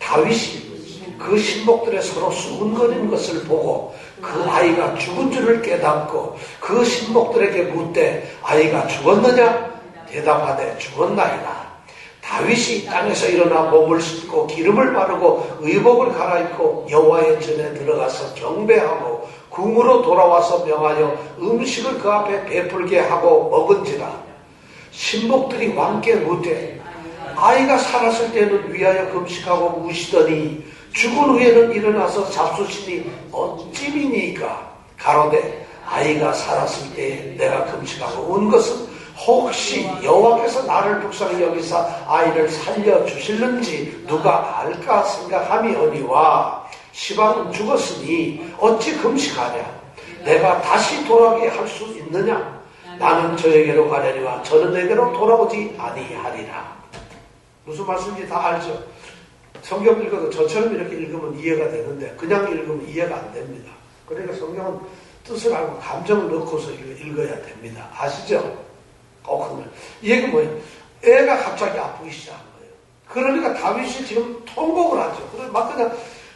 다윗이 그 신복들의 서로 수군거리는 것을 보고 그 아이가 죽은 줄을 깨닫고 그 신복들에게 묻되 아이가 죽었느냐? 대답하되 죽었나이다. 다윗이 땅에서 일어나 몸을 씻고 기름을 바르고 의복을 갈아입고 여호와의 전에 들어가서 경배하고 궁으로 돌아와서 명하여 음식을 그 앞에 베풀게 하고 먹은지라. 신복들이 왕께 묻되 아이가 살았을 때는 위하여 금식하고 우시더니 죽은 후에는 일어나서 잡수시니 어찌미니까. 가로되 아이가 살았을 때 내가 금식하고 온 것은 혹시 여호와께서 나를 불쌍히 여기사 아이를 살려주실는지 누가 알까 생각함이오니와 시방은 죽었으니 어찌 금식하랴. 내가 다시 돌아오게 할 수 있느냐. 나는 저에게로 가려니와 저는 내게로 돌아오지 아니하리라. 무슨 말씀인지 다 알죠? 성경 읽어도 저처럼 이렇게 읽으면 이해가 되는데 그냥 읽으면 이해가 안 됩니다. 그러니까 성경은 뜻을 알고 감정을 넣고서 읽어야 됩니다. 아시죠? 꼭 그러면 이 얘기는 뭐예요? 애가 갑자기 아프기 시작한 거예요. 그러니까 다윗이 지금 통곡을 하죠. 그래서 막 그냥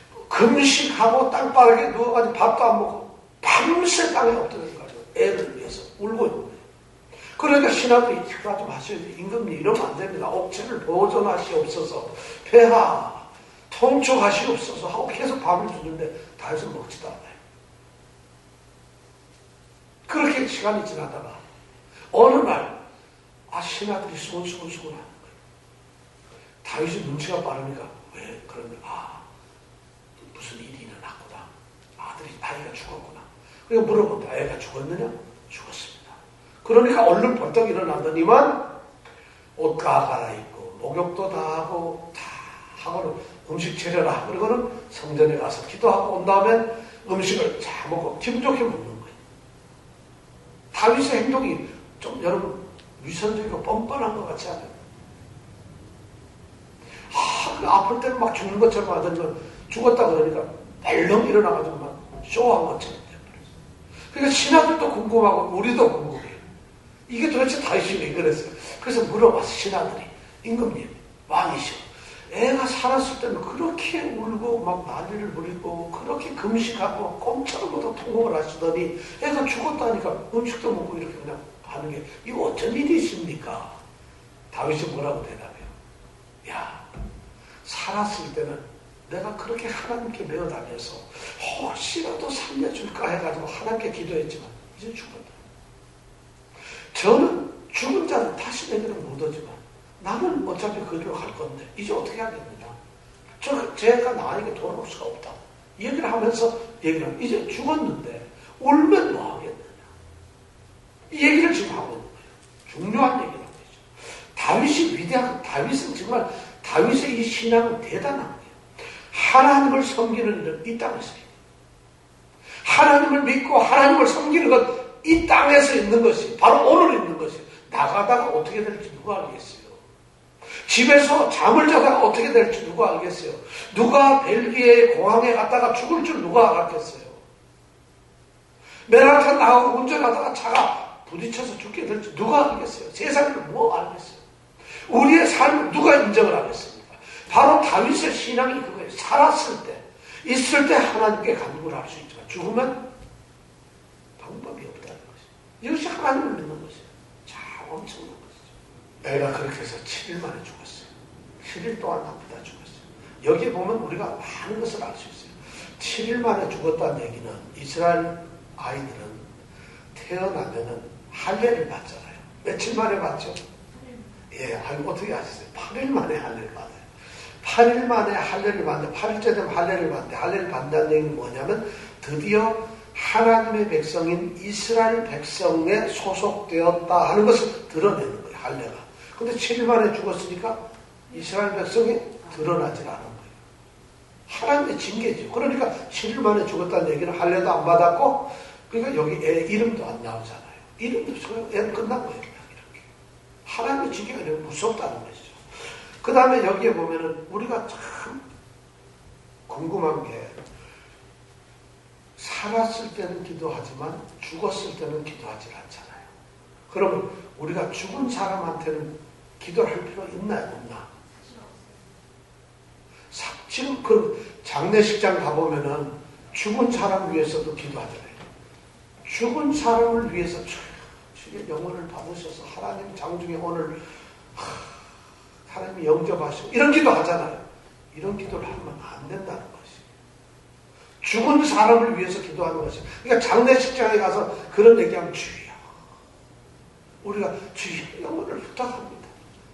금식하고 땅바닥에 누워가지고 밥도 안 먹고 밤새 땅에 엎드려서 애를 위해서 울고 있는 거예요. 그러니까 신하들이 하지 마세요. 임금님 이러면 안 됩니다. 옥체를 보존하시옵소서. 폐하 통촉하시옵소서 하고 계속 밥을 주는데 다윗은 먹지도 않아요. 그렇게 시간이 지나다가 어느 날 아 신하들이 수근수근수근 하는 거예요. 다윗이 눈치가 빠르니까 왜 그러면 아 무슨 일이 일어났구나. 아들이 아이가 죽었구나. 그래서 물어본다. 애가 죽었느냐? 죽었습니다. 그러니까 얼른 벌떡 일어나더니만 옷 다 갈아입고 목욕도 다 하고 다 하고는 음식 차려라. 그리고는 성전에 가서 기도하고 온 다음에 음식을 잘 먹고 기분 좋게 먹는 거예요. 다윗의 행동이 좀 여러분 위선적이고 뻔뻔한 것 같지 않아요? 아, 그 아플 때는 막 죽는 것처럼 하더니 죽었다 그러니까 벌렁 일어나가지고 막 쇼한 것처럼 돼버렸어요. 그러니까 신하들도 궁금하고 우리도 궁금해요. 이게 도대체 다윗이 왜 그랬어요? 그래서 물어봤어. 신하들이. 임금님, 왕이시오. 애가 살았을 때는 그렇게 울고 막 난리를 부리고 그렇게 금식하고 꼼짝으로도 통곡을 하시더니 애가 죽었다니까 음식도 먹고 이렇게 그냥 하는 게 이거 어쩐 일이십니까? 다윗이 뭐라고 대답해요? 야, 살았을 때는 내가 그렇게 하나님께 매어 다녀서 혹시라도 살려줄까 해가지고 하나님께 기도했지만 이제 죽었다. 저는 죽은 자는 다시 내게는 못 오지만 나는 어차피 그리로 갈 건데 이제 어떻게 하겠느냐. 저 제가 나에게 돌아올 수가 없다. 얘기를 하면서 얘기를 하면 이제 죽었는데 울면 뭐 하겠느냐. 이 얘기를 지금 하고 있는 거예요. 중요한 얘기를 하고 있죠. 다윗이 위대한, 다윗은 정말 다윗의 이 신앙은 대단한 거예요. 하나님을 섬기는 일은 이 땅에서 있는 거예요. 하나님을 믿고 하나님을 섬기는 것 이 땅에서 있는 것이 바로 오늘 있는 것이 나가다가 어떻게 될지 누가 알겠어요. 집에서 잠을 자다가 어떻게 될지 누가 알겠어요. 누가 벨기에 공항에 갔다가 죽을 줄 누가 알았겠어요. 맨하탄 나가고 운전하다가 차가 부딪혀서 죽게 될지 누가 알겠어요. 세상을 뭐 알겠어요. 우리의 삶을 누가 인정을 하겠습니까? 바로 다윗의 신앙이 그거예요. 살았을 때, 있을 때 하나님께 간구를 할 수 있지만 죽으면 방법이 없다는 것이죠. 이것이 하나님을 믿는 것이에요. 참 엄청난 것이죠. 애가 그렇게 해서 칠 일 만에 죽었어요. 칠 일 동안 나쁘다 죽었어요. 여기에 보면 우리가 많은 것을 알 수 있어요. 칠 일 만에 죽었다는 얘기는 이스라엘 아이들은 태어나면은 할례를 받잖아요. 며칠 만에 받죠? 예, 아이고 어떻게 아시세요? 팔 일 만에 할례를 받아요. 팔 일 만에 할례를 받는데 팔 일째 되면 할례를 받는데 할례를 받는다는 얘기는 뭐냐면 드디어 하나님의 백성인 이스라엘 백성에 소속되었다 하는 것을 드러내는 거예요. 할례가. 근데 칠 일 만에 죽었으니까 이스라엘 백성이 드러나질 않은 거예요. 하나님의 징계죠. 그러니까 칠 일 만에 죽었다는 얘기는 할례도 안 받았고 그러니까 여기 애 이름도 안 나오잖아요. 이름도 소용, 애는 끝난 거예요. 그냥 이렇게. 하나님의 징계가 너무 무섭다는 것이죠. 그 다음에 여기에 보면은 우리가 참 궁금한 게 살았을 때는 기도하지만 죽었을 때는 기도하지 않잖아요. 그러면 우리가 죽은 사람한테는 기도를 할 필요 있나요? 없나? 지금 그 장례식장 가보면은 죽은 사람 위해서도 기도하잖아요. 죽은 사람을 위해서 주의 영혼을 받으셔서 하나님 장중에 오늘 하나님이 영접하시고 이런 기도 하잖아요. 이런 기도를 하면 안 된다는 것이. 죽은 사람을 위해서 기도하는 것이. 그러니까 장례식장에 가서 그런 얘기하면 주여. 우리가 주여 영혼을 부탁합니다.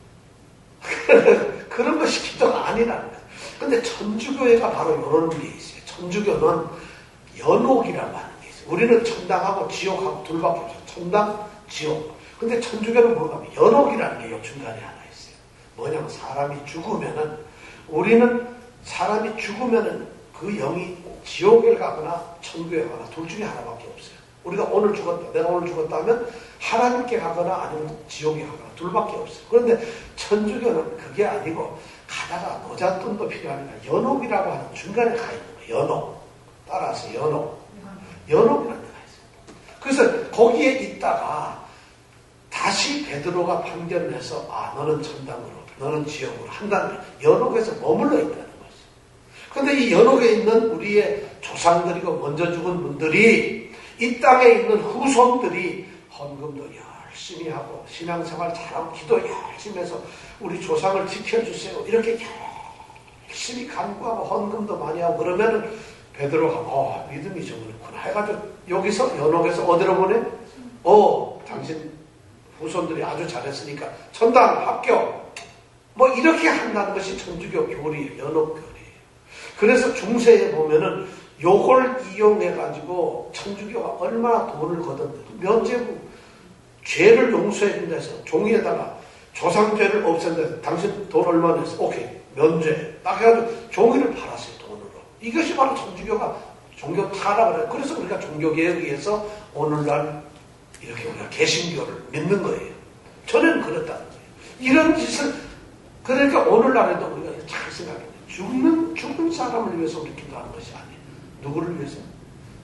그런 것이 기도가 아니라는 거예요. 근데 천주교회가 바로 이런 게 있어요. 천주교는 연옥이라고 하는 게 있어요. 우리는 천당하고 지옥하고 둘밖에 없어요. 천당, 지옥. 근데 천주교는 뭔가 하면 연옥이라는 게 요 중간에 하나 있어요. 뭐냐면 사람이 죽으면은 우리는 사람이 죽으면은 그 영이 지옥에 가거나 천국에 가거나 둘 중에 하나밖에 없어요. 우리가 오늘 죽었다, 내가 오늘 죽었다 하면 하나님께 가거나 아니면 지옥에 가거나 둘밖에 없어요. 그런데 천주교는 그게 아니고 가다가 노잣돈도 필요하니까 연옥이라고 하는 중간에 가 있는 거예요. 연옥. 따라서 연옥. 연옥이라는 데가 있어요. 그래서 거기에 있다가 다시 베드로가 판결을 해서 아 너는 천당으로 너는 지옥으로 한다는 연옥에서 머물러 있다는 거죠. 그런데 이 연옥에 있는 우리의 조상들이고 먼저 죽은 분들이 이 땅에 있는 후손들이 헌금도 열심히 하고 신앙생활 잘하고 기도 열심히 해서 우리 조상을 지켜주세요. 이렇게 열심히 간구하고 헌금도 많이 하고 그러면은 베드로가 어 믿음이 저그렇구나 해가지고 여기서 연옥에서 어디로 보내? 어 당신 후손들이 아주 잘했으니까 천당 합격 뭐 이렇게 한다는 것이 천주교 교리예요. 연옥 교리예요. 그래서 중세에 보면은 요걸 이용해가지고 천주교가 얼마나 돈을 거뒀는데 면죄부 죄를 용서해준다 해서 종이에다가 조상죄를 없앤다 해서 당신 돈 얼마 냈어? 오케이 면죄 딱 해가지고 종이를 팔았어요. 돈으로. 이것이 바로 천주교가 종교 타락을 해요. 그래서 우리가 종교개혁에 의해서 오늘날 이렇게 우리가 개신교를 믿는 거예요. 저는 그렇다는 거예요. 이런 짓을 그러니까 오늘날에도 우리가 잘 생각해요. 죽는 죽은 사람을 위해서 우리 기도하는 것이 아니에요. 누구를 위해서?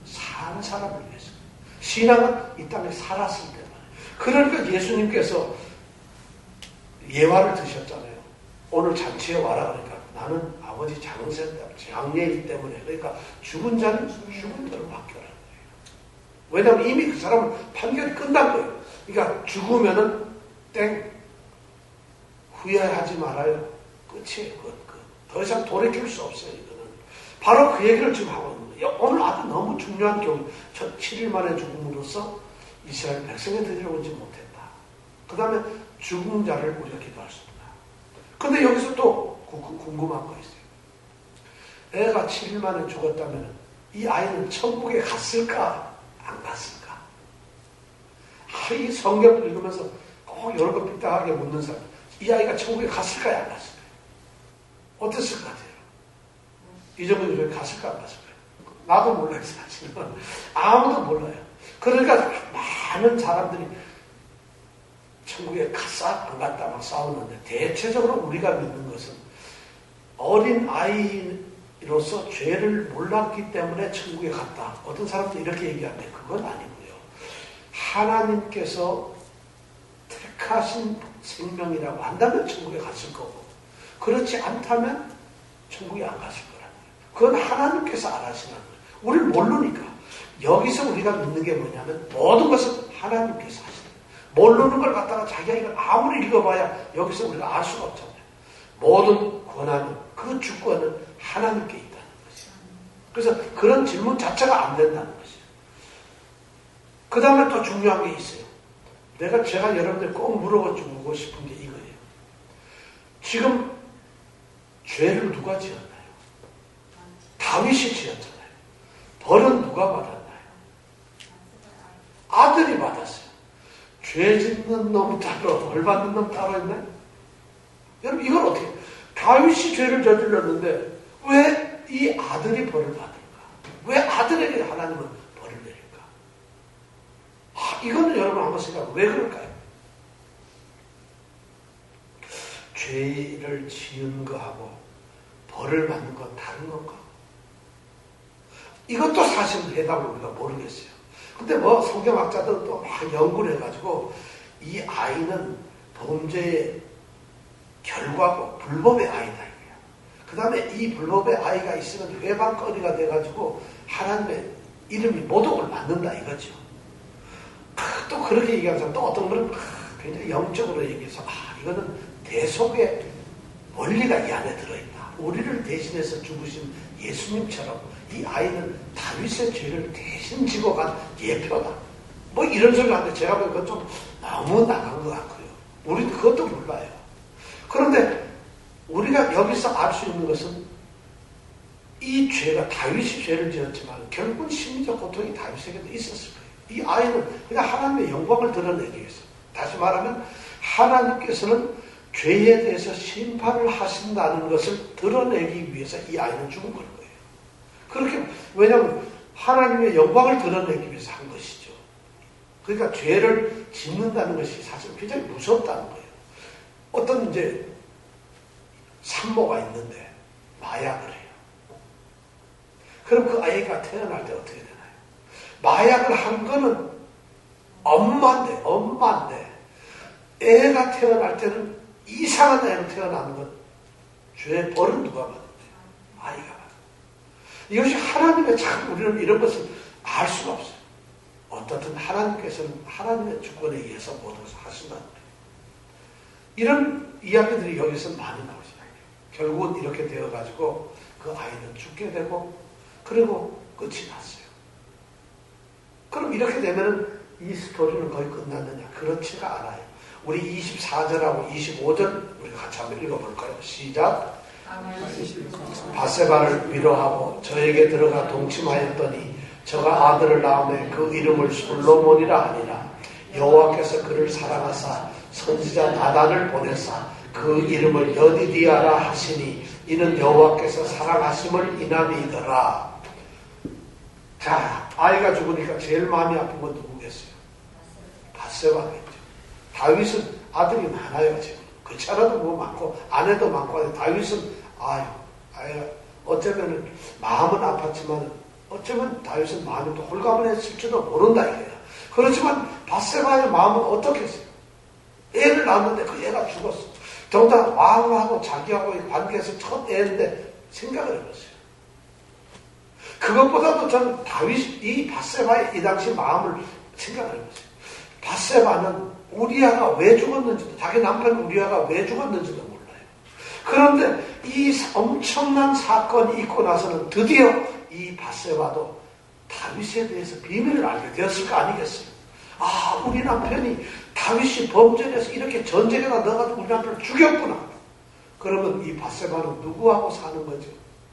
산 사람을 위해서. 신앙은 이 땅에 살았을 때만. 그러니까 예수님께서 예화를 드셨잖아요. 오늘 잔치에 와라 그러니까 나는 아버지 장세 장례이기 때문에 그러니까 죽은 자는 죽은 대로 맡겨라는 거예요. 왜냐하면 이미 그 사람은 판결이 끝난 거예요. 그러니까 죽으면은 땡 후회하지 말아요. 끝이에요. 끝, 끝. 더 이상 돌이킬 수 없어요. 이거는 바로 그 얘기를 지금 하고 있는 거예요. 오늘 아주 너무 중요한 경우. 첫 칠 일 만에 죽음으로써 이스라엘 백성에 들여오지 못했다. 그 다음에 죽은 자를 우리가 기도할 수 없다. 근데 여기서 또 궁금한 거 있어요. 애가 칠 일 만에 죽었다면 이 아이는 천국에 갔을까? 안 갔을까? 아, 이 성경을 읽으면서 꼭 여러 번 삐딱하게 묻는 사람. 이 아이가 천국에 갔을까요? 안 갔을까요? 어땠을 것 같아요? 이정도 중에 갔을까? 안 갔을까요? 나도 몰라요, 사실은. 아무도 몰라요. 그러니까 많은 사람들이 천국에 갔다 안 갔다 막 싸우는데 대체적으로 우리가 믿는 것은 어린 아이로서 죄를 몰랐기 때문에 천국에 갔다. 어떤 사람도 이렇게 얘기하는데 그건 아니고요. 하나님께서 택하신 생명이라고 한다면 천국에 갔을 거고 그렇지 않다면 천국에 안 갔을 거라는 거예요. 그건 하나님께서 알아시는 거예요. 우리를 모르니까. 여기서 우리가 믿는 게 뭐냐면 모든 것은 하나님께서 하시는 거예요. 모르는 걸 갖다가 자기가 이걸 아무리 읽어봐야 여기서 우리가 알 수가 없잖아요. 모든 권한은 그 주권은 하나님께 있다는 것이에요. 그래서 그런 질문 자체가 안 된다는 것이에요. 그 다음에 또 중요한 게 있어요. 내가 제가 여러분들 꼭 물어보고 싶은 게 이거예요. 지금 죄를 누가 지었나요? 다윗이 지었잖아요. 벌은 누가 받았나요? 아들이 받았어요. 죄 짓는 놈 따로, 벌 받는 놈 따로 있나요? 여러분, 이걸 어떻게, 다윗이 죄를 저질렀는데, 왜 이 아들이 벌을 받을까? 왜 아들에게 하나님은 벌을 내릴까? 아, 이거는 여러분 한번 생각해. 왜 그럴까요? 죄를 지은 거하고 벌을 받는 건 다른 건가? 이것도 사실 해답을 우리가 모르겠어요. 근데 뭐 성경학자들은 또 막 연구를 해가지고 이 아이는 범죄의 결과고 불법의 아이다. 그 다음에 이 불법의 아이가 있으면 회방거리가 돼가지고 하나님의 이름이 모독을 받는다 이거죠. 또 그렇게 얘기하는 사람, 또 어떤 분은 굉장히 영적으로 얘기해서 아 이거는 대속의 원리가 이 안에 들어있다. 우리를 대신해서 죽으신 예수님처럼 이 아이는 다윗의 죄를 대신 지고 간 예표다. 뭐 이런 소리를 하는데 제가 보기엔 그건 좀 너무 나간 것 같고요. 우리도 그것도 몰라요. 그런데 우리가 여기서 알 수 있는 것은 이 죄가 다윗이 죄를 지었지만 결국은 심리적 고통이 다윗에게도 있었을 거예요. 이 아이는 그냥 하나님의 영광을 드러내기 위해서. 다시 말하면 하나님께서는 죄에 대해서 심판을 하신다는 것을 드러내기 위해서 이 아이는 죽은 걸 거예요. 그렇게, 왜냐하면 하나님의 영광을 드러내기 위해서 한 것이죠. 그러니까 죄를 짓는다는 것이 사실 굉장히 무섭다는 거예요. 어떤 이제 산모가 있는데 마약을 해요. 그럼 그 아이가 태어날 때 어떻게 되나요? 마약을 한 거는 엄마인데, 엄마인데, 애가 태어날 때는 이상한 애로 태어나는 건 죄의 벌은 누가 받는데요? 아이가 받는. 이것이 하나님의 참 우리는 이런 것을 알 수가 없어요. 어떻든 하나님께서는 하나님의 주권에 의해서 모든 것을 하신다는 거예요. 이런 이야기들이 여기서 많이 나오죠. 결국은 이렇게 되어가지고 그 아이는 죽게 되고 그리고 끝이 났어요. 그럼 이렇게 되면은 이 스토리는 거의 끝났느냐? 그렇지가 않아요. 우리 이십사 절하고 이십오 절 우리 같이 한번 읽어볼까요? 시작. 바세바를 위로하고 저에게 들어가 동침하였더니 저가 아들을 낳음에 그 이름을 솔로몬이라 하니라. 여호와께서 그를 사랑하사 선지자 나단을 보내사 그 이름을 여디디아라 하시니 이는 여호와께서 사랑하심을 인함이더라. 자, 아이가 죽으니까 제일 마음이 아픈 건 누구겠어요? 바세바겠죠. 다윗은 아들이 많아요, 지금. 그렇지 않아도 뭐 많고, 아내도 많고, 다윗은, 아유, 아유, 어쩌면은, 마음은 아팠지만, 어쩌면 다윗은 마음이 또 홀가분했을지도 모른다 이거야. 그렇지만 밧세바의 마음은 어떻겠어요? 애를 낳았는데 그 애가 죽었어. 더군다나 왕하고 자기하고의 관계에서 첫 애인데 생각을 해보세요. 그것보다도 저는 다윗, 이 밧세바의 이 당시 마음을 생각을 해보세요. 밧세바는 우리아가 왜 죽었는지도, 자기 남편 우리아가 왜 죽었는지도 몰라요. 그런데 이 엄청난 사건이 있고 나서는 드디어 이 밧세바도 다윗에 대해서 비밀을 알게 되었을 거 아니겠어요? 아, 우리 남편이 다윗이 범죄해서 이렇게 전쟁에다 넣어가지고 우리 남편을 죽였구나. 그러면 이 밧세바는 누구하고 사는 거죠?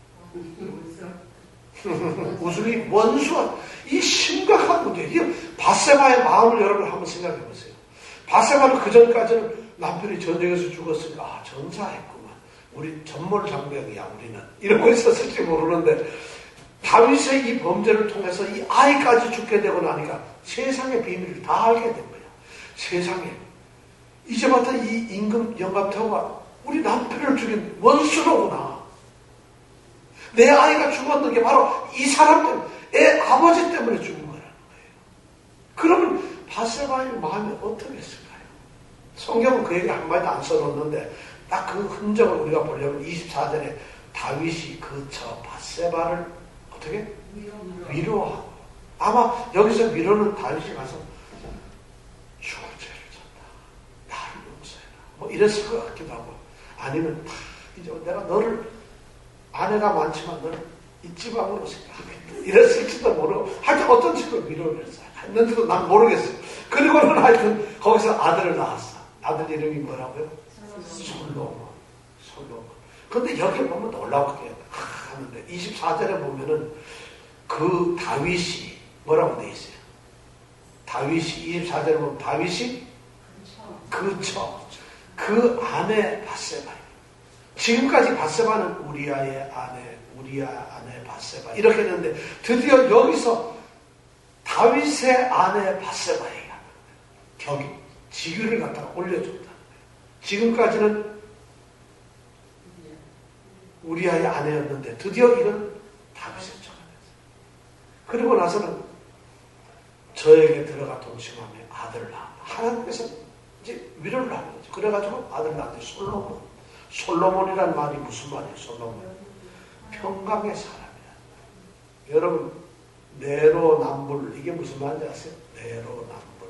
우슬이 원수와 이 심각한 문제. 이 밧세바의 마음을 여러분 한번 생각해 보세요. 밧세바는 그 전까지는 남편이 전쟁에서 죽었으니까 아, 전사했구만. 우리 전몰장병이야 우리는 이러고 있었을지 모르는데 다윗의 이 범죄를 통해서 이 아이까지 죽게 되고 나니까 세상의 비밀을 다 알게 된 거야. 세상에 이제부터 이 임금 영감태후가 우리 남편을 죽인 원수로구나. 내 아이가 죽었는 게 바로 이 사람 때문에, 애 아버지 때문에 죽은 거라는 거예요. 그러면 밧세바의 마음이 어떻겠을까요? 성경은 그 얘기 한마디도 안 써놓는데 딱 그 흔적을 우리가 보려면 이십사 절에 다윗이 그 저 밧세바를 어떻게? 위로하고. 아마 여기서 위로는 다윗이 가서 죽을 죄를 졌다. 나를 용서해라. 뭐 이랬을 것 같기도 하고. 아니면 다 이제 내가 너를 아내가 많지만 너를 이 지방으로 생각하겠다. 이랬을지도 모르고 하여튼 어떤 식으로 위로를 했어. 했는지도 난 모르겠어요. 그리고는 하여튼 거기서 아들을 낳았어. 아들 이름이 뭐라고요? 솔로몬. 솔로몬. 근데 여기 보면 놀라우게 하는데 이십사 절에 보면은 그 다윗이 뭐라고 돼 있어요? 다윗이 이십사 절에 보면 다윗이 그쵸. 그 아내 밧세바. 지금까지 밧세바는 우리아의 아내, 우리아 아내 밧세바 이렇게 했는데 드디어 여기서 다윗의 아내 밧세바에게 격이 직위를 갖다가 올려준다. 지금까지는 우리아의 아내였는데 드디어 이건 다윗의 처가 됐어요. 그리고 나서는 저에게 들어가 동침하며 아들을 낳았다. 하나님께서 이제 위로를 하는 거죠. 그래가지고 아들 낳았는데 솔로몬. 솔로몬이란 말이 무슨 말이에요? 솔로몬. 평강의 사람이야. 여러분 내로남불 이게 무슨 말인지 아세요? 내로남불.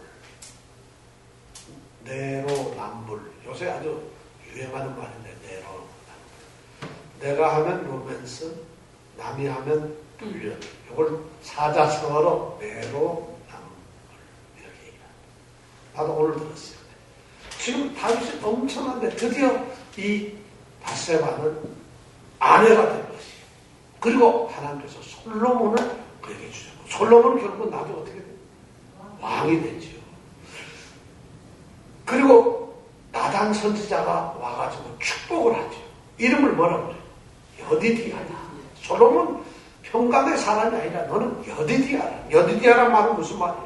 내로남불. 요새 아주 유행하는 말인데 내로남불. 내가 하면 로맨스, 남이 하면 불륜. 이걸 사자성어로 내로남불 이렇게 얘기합니다. 나도 오늘 들었어요. 지금 다윗이 엄청난데 드디어 이 밧세바는 아내가 된 것이에요. 그리고 하나님께서 솔로몬을 그에게 주셨고 솔로몬은 결국 나중에 어떻게 돼요? 왕이 됐지요. 그리고 나단 선지자가 와가지고 축복을 하죠. 이름을 뭐라고 그래요? 여디디아다. 솔로몬 평강의 사람이 아니라 너는 여디디아라. 여디디아란 말은 무슨 말이에요?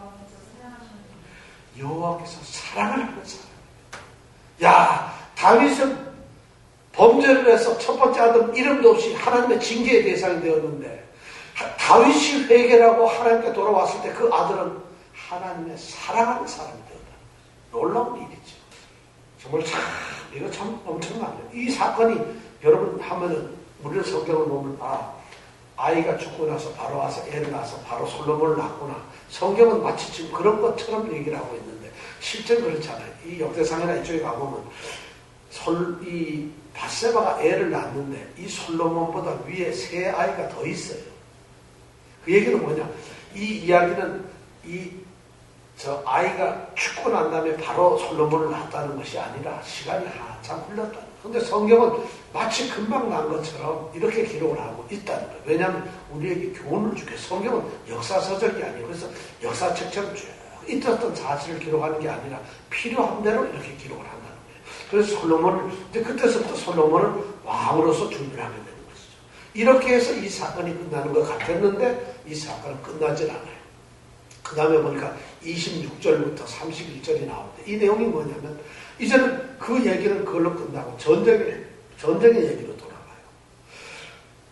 여호와께서 사랑을 하는 사람. 야, 다윗은 범죄를 해서 첫 번째 아들 이름도 없이 하나님의 징계의 대상이 되었는데 다윗이 회개라고 하나님께 돌아왔을 때 그 아들은 하나님의 사랑하는 사람이 되었다. 놀라운 일이죠. 정말 참 이거 참 엄청나요. 이 사건이 여러분 하면은 우리는 성경을 보면 아 아이가 죽고 나서 바로 와서 애를 낳아서 바로 솔로몬을 낳구나. 성경은 마치 지금 그런 것처럼 얘기를 하고 있는데 실제 그렇잖아요. 이 역대상이나 이쪽에 가보면 솔, 이 밧세바가 애를 낳았는데 이 솔로몬보다 위에 세 아이가 더 있어요. 그 얘기는 뭐냐? 이 이야기는 이 저 아이가 죽고 난 다음에 바로 솔로몬을 낳았다는 것이 아니라 시간이 한참 흘렀다. 근데 성경은 마치 금방 난 것처럼 이렇게 기록을 하고 있다는 거예요. 왜냐하면 우리에게 교훈을 주게 성경은 역사서적이 아니에요. 그래서 역사책처럼 쭉 있었던 사실을 기록하는 게 아니라 필요한 대로 이렇게 기록을 한다는 거예요. 그래서 솔로몬을 이제 그때서부터 솔로몬은 왕으로서 준비를 하게 되는 것이죠. 이렇게 해서 이 사건이 끝나는 것 같았는데 이 사건은 끝나질 않아요. 그 다음에 보니까 이십육 절부터 삼십일 절이 나오는데 이 내용이 뭐냐면 이제는 그 얘기는 그걸로 끝나고 전쟁의, 전쟁의 얘기로 돌아가요.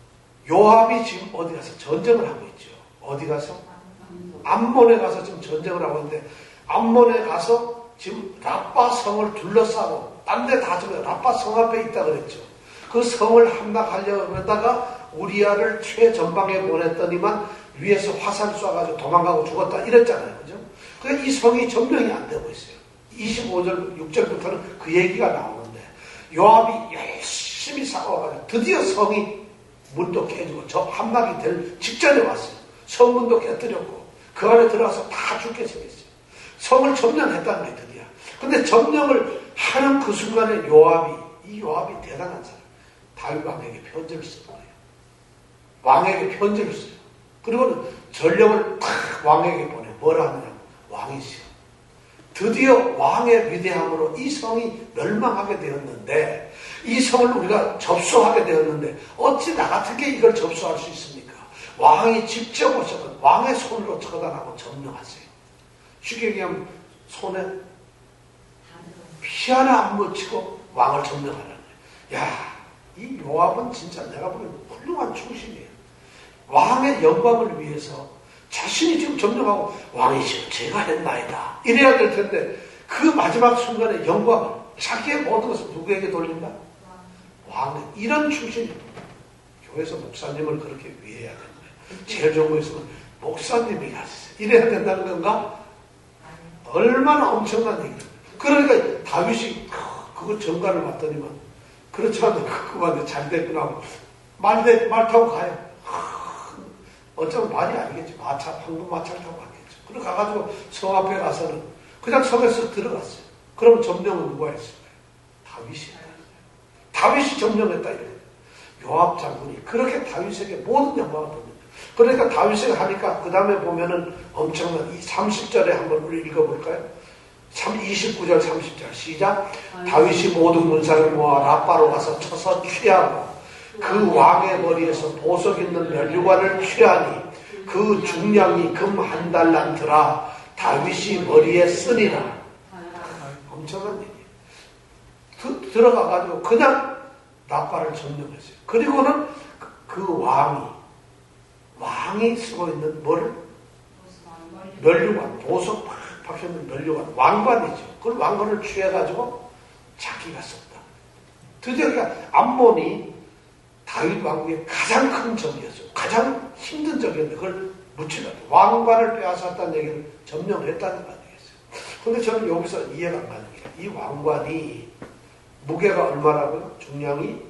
요압이 지금 어디 가서 전쟁을 하고 있죠. 어디 가서? 암몬에 가서 지금 전쟁을 하고 있는데, 암몬에 가서 지금 라빠 성을 둘러싸고 딴 데 다 지금 라빠 성 앞에 있다 그랬죠. 그 성을 함락하려고 하다가 우리아를 최전방에 보냈더니만 위에서 화살 쏴가지고 도망가고 죽었다 이랬잖아요. 그죠? 그러니까 이 성이 점령이 안 되고 있어요. 이십오 절, 육 절부터는 그 얘기가 나오는데, 요압이 열심히 싸워가지고 드디어 성이 문도 깨지고 저 함락이 될 직전에 왔어요. 성문도 깨뜨렸고 그 안에 들어가서 다 죽게 생겼어요. 성을 점령했다는 게 드디어. 근데 점령을 하는 그 순간에 요압이, 이 요압이 대단한 사람, 다윗 왕에게 편지를 쓴 거예요. 왕에게 편지를 써요. 그리고는 전령을 탁 왕에게 보내. 뭐라 하느냐? 왕이시여, 드디어 왕의 위대함으로 이 성이 멸망하게 되었는데, 이 성을 우리가 접수하게 되었는데 어찌 나 같은 게 이걸 접수할 수 있습니까? 왕이 직접 오셔서 왕의 손으로 처단하고 점령하세요. 쉽게 얘기하면 손에 피 하나 안 묻히고 왕을 점령하라는 거예요. 야, 이 요압은 진짜 내가 보기엔 훌륭한 충신이에요. 왕의 영광을 위해서 자신이 지금 점령하고 왕이시여 제가 했나이다 이래야 될 텐데, 그 마지막 순간에 영광을 자기의 모든 것을 누구에게 돌린다? 왕. 이런 충신이 교회에서 목사님을 그렇게 위해야 되는 거예요. 제일 좋은 거 있으면 목사님이 가세요 이래야 된다는 건가? 얼마나 엄청난 얘기예요. 그러니까 다윗이 그거 정가를 맡더니만, 그렇지 않아도 그거만 잘 됐구나 하고 말, 말 타고 가요. 어쩌면 말이 아니겠지. 마차, 황금 마차를 타고 갔겠죠. 그리고 가가지고 성 앞에 가서는 그냥 성에서 들어갔어요. 그럼 점령은 누가 했을까요? 다윗이 했다. 다윗이 점령했다 이래요. 요압 장군이 그렇게 다윗에게 모든 영광을 돌립니다. 그러니까 다윗에게 하니까 그 다음에 보면은 엄청난 이 삼십 절에 한번 우리 읽어볼까요? 이십구 절 삼십 절 시작. 다윗이 모든 문사를 모아 라빠로 가서 쳐서 취하고 그 왕의 머리에서 보석 있는 면류관을 취하니 그 중량이 금 한 달란트라 다윗이 머리에 쓰니라. 엄청난 얘기예요. 그, 들어가가지고 그냥 라빠를 점령했어요. 그리고는 그, 그 왕이 왕이 쓰고 있는 뭐를? 면류관, 보석 팍 박혀있는 면류관, 왕관이죠. 그걸 왕관을 취해가지고 자기가 썼다. 드디어 그러니까 암몬이 다윗 왕국의 가장 큰 적이었어요. 가장 힘든 적이었는데 그걸 묻히다. 왕관을 빼앗았다는 얘기를 점령을 했다는 거 아니겠어요. 근데 저는 여기서 이해가 안 가는 게, 이 왕관이 무게가 얼마라고요? 중량이?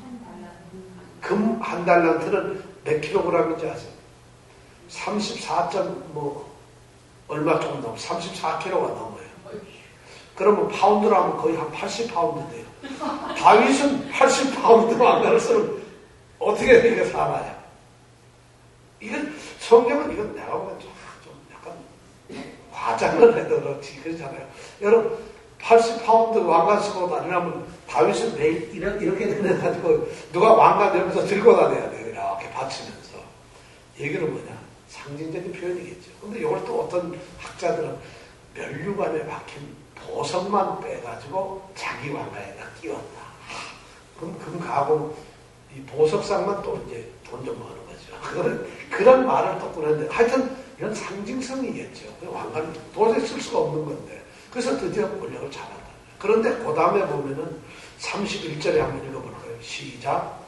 금 한 달란트는 몇 킬로그램인지 아세요? 삼십사. 뭐 얼마 조금 넘어. 삼십사 킬로가 넘어요. 그러면 파운드로 하면 거의 한 팔십 파운드 돼요. 다윗은 팔십 파운드 왕관을 쓰면 어떻게 이게 사나요? 이건 성경은 이건 내가 보면 좀, 좀 약간 과장을 해도 그렇지 그렇잖아요. 여러분 팔십 파운드 왕관 쓰고 다니려면 다윗은 매일 이렇게, 이렇게 다녀가지고 누가 왕관 옆에서 들고 다녀야 돼요. 이렇게 받치면서. 얘기는 뭐냐? 상징적인 표현이겠죠. 근데 이걸 또 어떤 학자들은 면류관에 박힌 보석만 빼가지고 자기 왕관에다 끼웠다. 그럼 금 가고 이 보석상만 또 이제 돈 좀 버는 거죠. 그런, 그런 말을 또 꺼냈는데 하여튼 이런 상징성이겠죠. 왕관은 도저히 쓸 수가 없는 건데. 그래서 드디어 권력을 잡았다. 그런데 그 다음에 보면은 삼십일 절에 한번 읽어볼까요? 시작.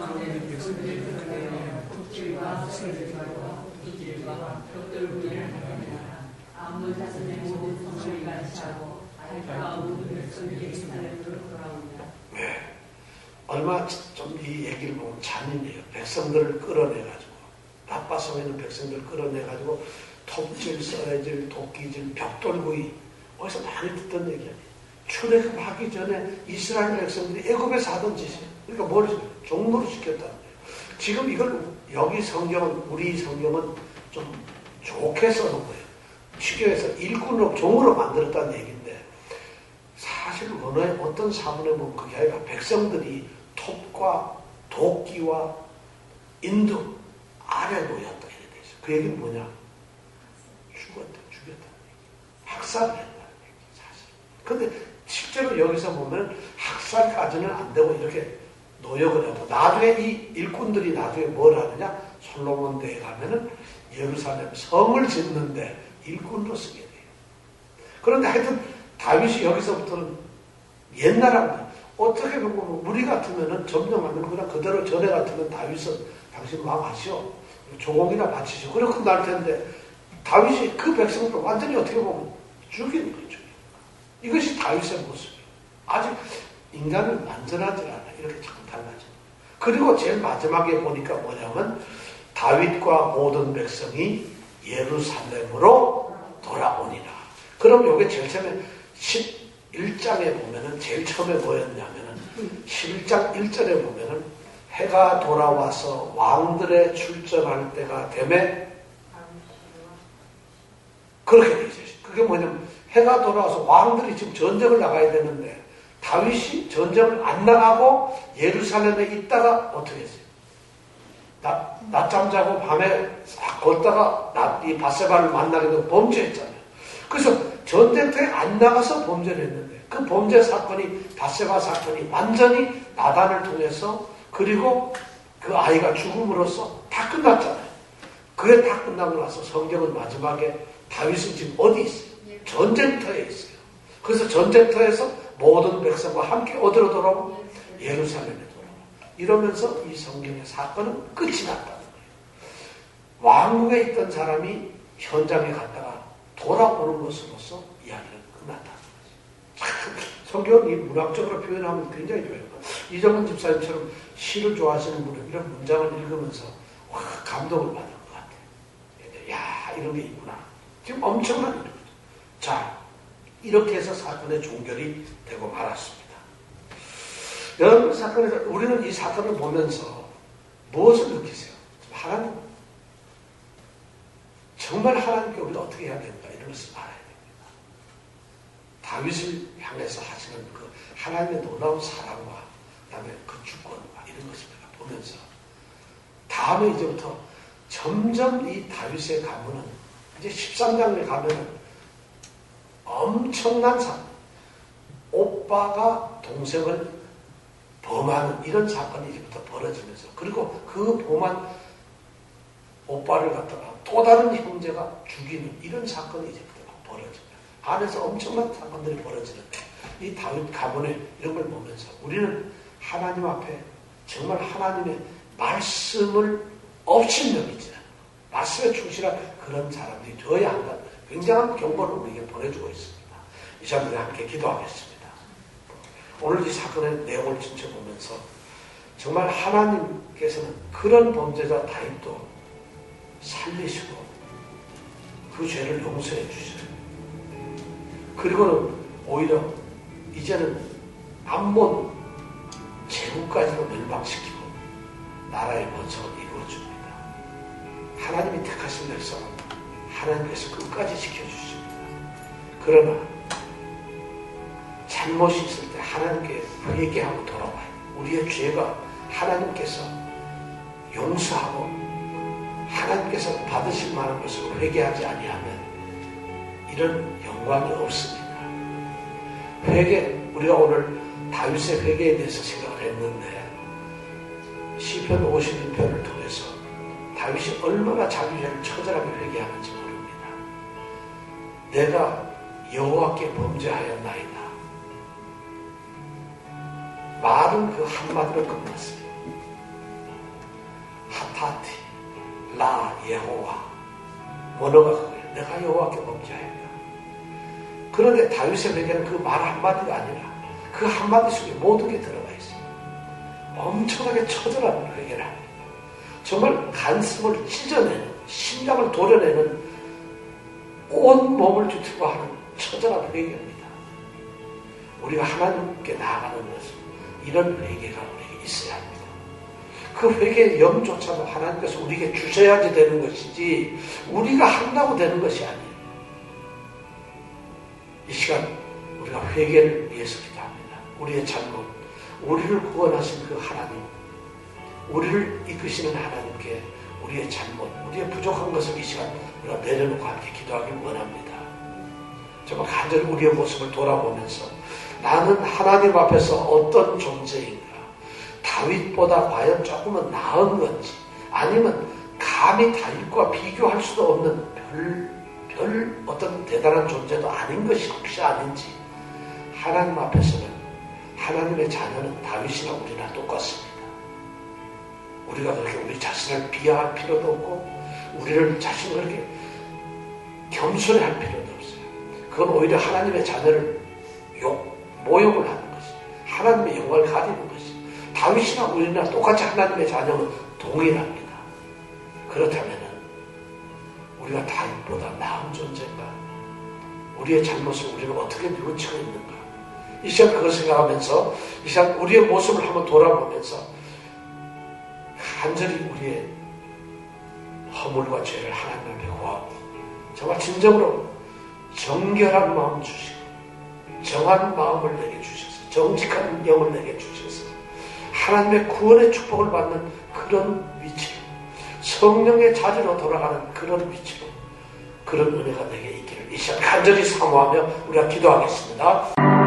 네. 얼마 좀 이 얘기를 보면 잔인해요. 백성들을 끌어내가지고 라빠성에 있는 백성들을 끌어내가지고 톱질, 썰어질, 도끼질, 벽돌구이 어디서 많이 듣던 얘기 아니에요. 출애굽하기 전에 이스라엘 백성들이 애굽에서 하던 짓이에요. 그러니까 뭘 종로로 시켰다는 거예요. 지금 이걸 여기 성경은 우리 성경은 좀 좋게 써놓은 거예요. 취교해서 일꾼으로 종으로 만들었다는 얘기인데 사실 언어의 어떤 사문에 보면 그게 아니라 백성들이 톱과 도끼와 인두 아래 놓였다 이래 돼 있어요. 그 얘기는 뭐냐? 죽었다, 죽였다. 학살을 했다는 얘기 사실. 근데 실제로 여기서 보면 학살까지는 안 되고 이렇게 노역을 하고 나중에 이 일꾼들이 나중에 뭘 하느냐? 솔로몬 대에 가면은 예루살렘 성을 짓는데 일꾼으로 쓰게 돼요. 그런데 하여튼 다윗이 여기서부터는 옛날하고 어떻게 보면 우리 같으면은 점점 하면 그냥 그대로 전에 같으면 다윗은 당신 망하시오. 조공이나 바치시오. 그렇게 날 텐데 다윗이 그 백성들을 완전히 어떻게 보면 죽이는 거죠. 이것이 다윗의 모습이에요. 아직 인간은 완전하지 않아. 이렇게 자꾸 달라져. 그리고 제일 마지막에 보니까 뭐냐면 다윗과 모든 백성이 예루살렘으로 돌아오니라. 그럼 이게 제일 처음에 십일 장에 보면은 제일 처음에 뭐였냐면은 십일 장 일 절에 보면은 해가 돌아와서 왕들의 출전할 때가 되매 그렇게 되죠. 그게 뭐냐면 해가 돌아와서 왕들이 지금 전쟁을 나가야 되는데 다윗이 전쟁을 안 나가고 예루살렘에 있다가 어떻게 했어요? 낮, 낮잠 자고 밤에 싹 걷다가 낮, 이 바세바를 만나게 되고 범죄했잖아요. 그래서 전쟁터에 안 나가서 범죄를 했는데 그 범죄 사건이 바세바 사건이 완전히 나단을 통해서 그리고 그 아이가 죽음으로써 다 끝났잖아요. 그게 다 끝나고 나서 성경은 마지막에 다윗은 지금 어디 있어요? 전쟁터에 있어요. 그래서 전쟁터에서 모든 백성과 함께 어디로 돌아오고? 예루살렘에 돌아오고. 이러면서 이 성경의 사건은 끝이 났다는 거예요. 왕국에 있던 사람이 현장에 갔다가 돌아오는 것으로서 이야기는 끝났다는 거죠. 성경은 이 문학적으로 표현하면 굉장히 좋아요. 이정은 집사님처럼 시를 좋아하시는 분은 이런 문장을 읽으면서 와, 감동을 받을 것 같아요. 야, 이런 게 있구나. 지금 엄청난 일이거든요. 자, 이렇게 해서 사건의 종결이 되고 말았습니다. 여러분, 사건에서 우리는 이 사건을 보면서 무엇을 느끼세요? 하나님, 정말 하나님께 우리가 어떻게 해야 되는가 이런 것을 알아야 됩니다. 다윗을 향해서 하시는 그 하나님의 놀라운 사랑과 그다음에 그 주권과 이런 것을 우리가 보면서 다음에 이제부터 점점 이 다윗의 가문은 이제 십삼 장에 가면은 엄청난 사건, 오빠가 동생을 범하는 이런 사건이 이제부터 벌어지면서 그리고 그 범한 오빠를 갖다가 또 다른 형제가 죽이는 이런 사건이 이제부터 벌어집니다. 안에서 엄청난 사건들이 벌어지는데 이 다윗 가문의 이런 걸 보면서 우리는 하나님 앞에 정말 하나님의 말씀을 업신여기지 않는 말씀에 충실한 그런 사람들이 되어야 한다. 굉장한 경고를 우리에게 보내주고 있습니다. 이 시간 우리 함께 기도하겠습니다. 오늘 이 사건의 내용을 전체 보면서 정말 하나님께서는 그런 범죄자 다윗도 살리시고 그 죄를 용서해 주셔요. 그리고는 오히려 이제는 암몬 제국까지도 멸망시키고 나라의 번성을 이루어줍니다. 하나님이 택하신 백성은 하나님께서 끝까지 지켜주십니다. 그러나 잘못이 있을 때 하나님께 회개하고 돌아와요. 우리의 죄가 하나님께서 용서하고 하나님께서 받으실 만한 것을 회개하지 아니하면 이런 영광이 없습니다. 회개, 우리가 오늘 다윗의 회개에 대해서 생각을 했는데 시편 오십일 편을 통해서 다윗이 얼마나 자기 죄를 처절하게 회개하는지 모릅니다. 내가 여호와께 범죄하였나이다. 말은 그 한마디로 끝났습니다. 하타티 라 예호와 원어가 그거예요. 내가 여호와께 범죄하였다. 그런데 다윗의 회개는 그 말 한마디가 아니라 그 한마디 속에 모든 게 들어가 있어요. 엄청나게 처절한 회개를 합니다. 정말 가슴을 찢어내는, 심장을 도려내는 온 몸을 뒤틀고 하는 처절한 회개입니다. 우리가 하나님께 나아가는 것은 이런 회개가 우리에게 있어야 합니다. 그 회개의 염조차도 하나님께서 우리에게 주셔야지 되는 것이지 우리가 한다고 되는 것이 아니에요. 이 시간 우리가 회개를 위해서 기도합니다. 우리의 잘못, 우리를 구원하신 그 하나님, 우리를 이끄시는 하나님께 우리의 잘못, 우리의 부족한 것을 이 시간 우리가 내려놓고 함께 기도하길 원합니다. 정말 간절히 우리의 모습을 돌아보면서 나는 하나님 앞에서 어떤 존재인가, 다윗보다 과연 조금은 나은 건지, 아니면 감히 다윗과 비교할 수도 없는 별, 별 어떤 대단한 존재도 아닌 것이 혹시 아닌지, 하나님 앞에서는 하나님의 자녀는 다윗이나 우리나 똑같습니다. 우리가 그렇게 우리 자신을 비하할 필요도 없고 우리를 자신을 그렇게 겸손해할 필요도 없어요. 그건 오히려 하나님의 자녀를 욕, 모욕을 하는 것이, 하나님의 영광을 가리는 것이. 다윗이나 우리나 똑같이 하나님의 자녀는 동일합니다. 그렇다면 우리가 다윗보다 나은 존재인가? 우리의 잘못을 우리는 어떻게 뉘우치고 있는가? 이 시간 그걸 생각하면서 이 시간 우리의 모습을 한번 돌아보면서 간절히 우리의 허물과 죄를 하나님 앞에 구하고 정말 진정으로 정결한 마음 주시고 정한 마음을 내게 주셔서 정직한 영을 내게 주셔서 하나님의 구원의 축복을 받는 그런 위치로, 성령의 자리로 돌아가는 그런 위치로, 그런 은혜가 내게 있기를 이 시간 간절히 사모하며 우리가 기도하겠습니다.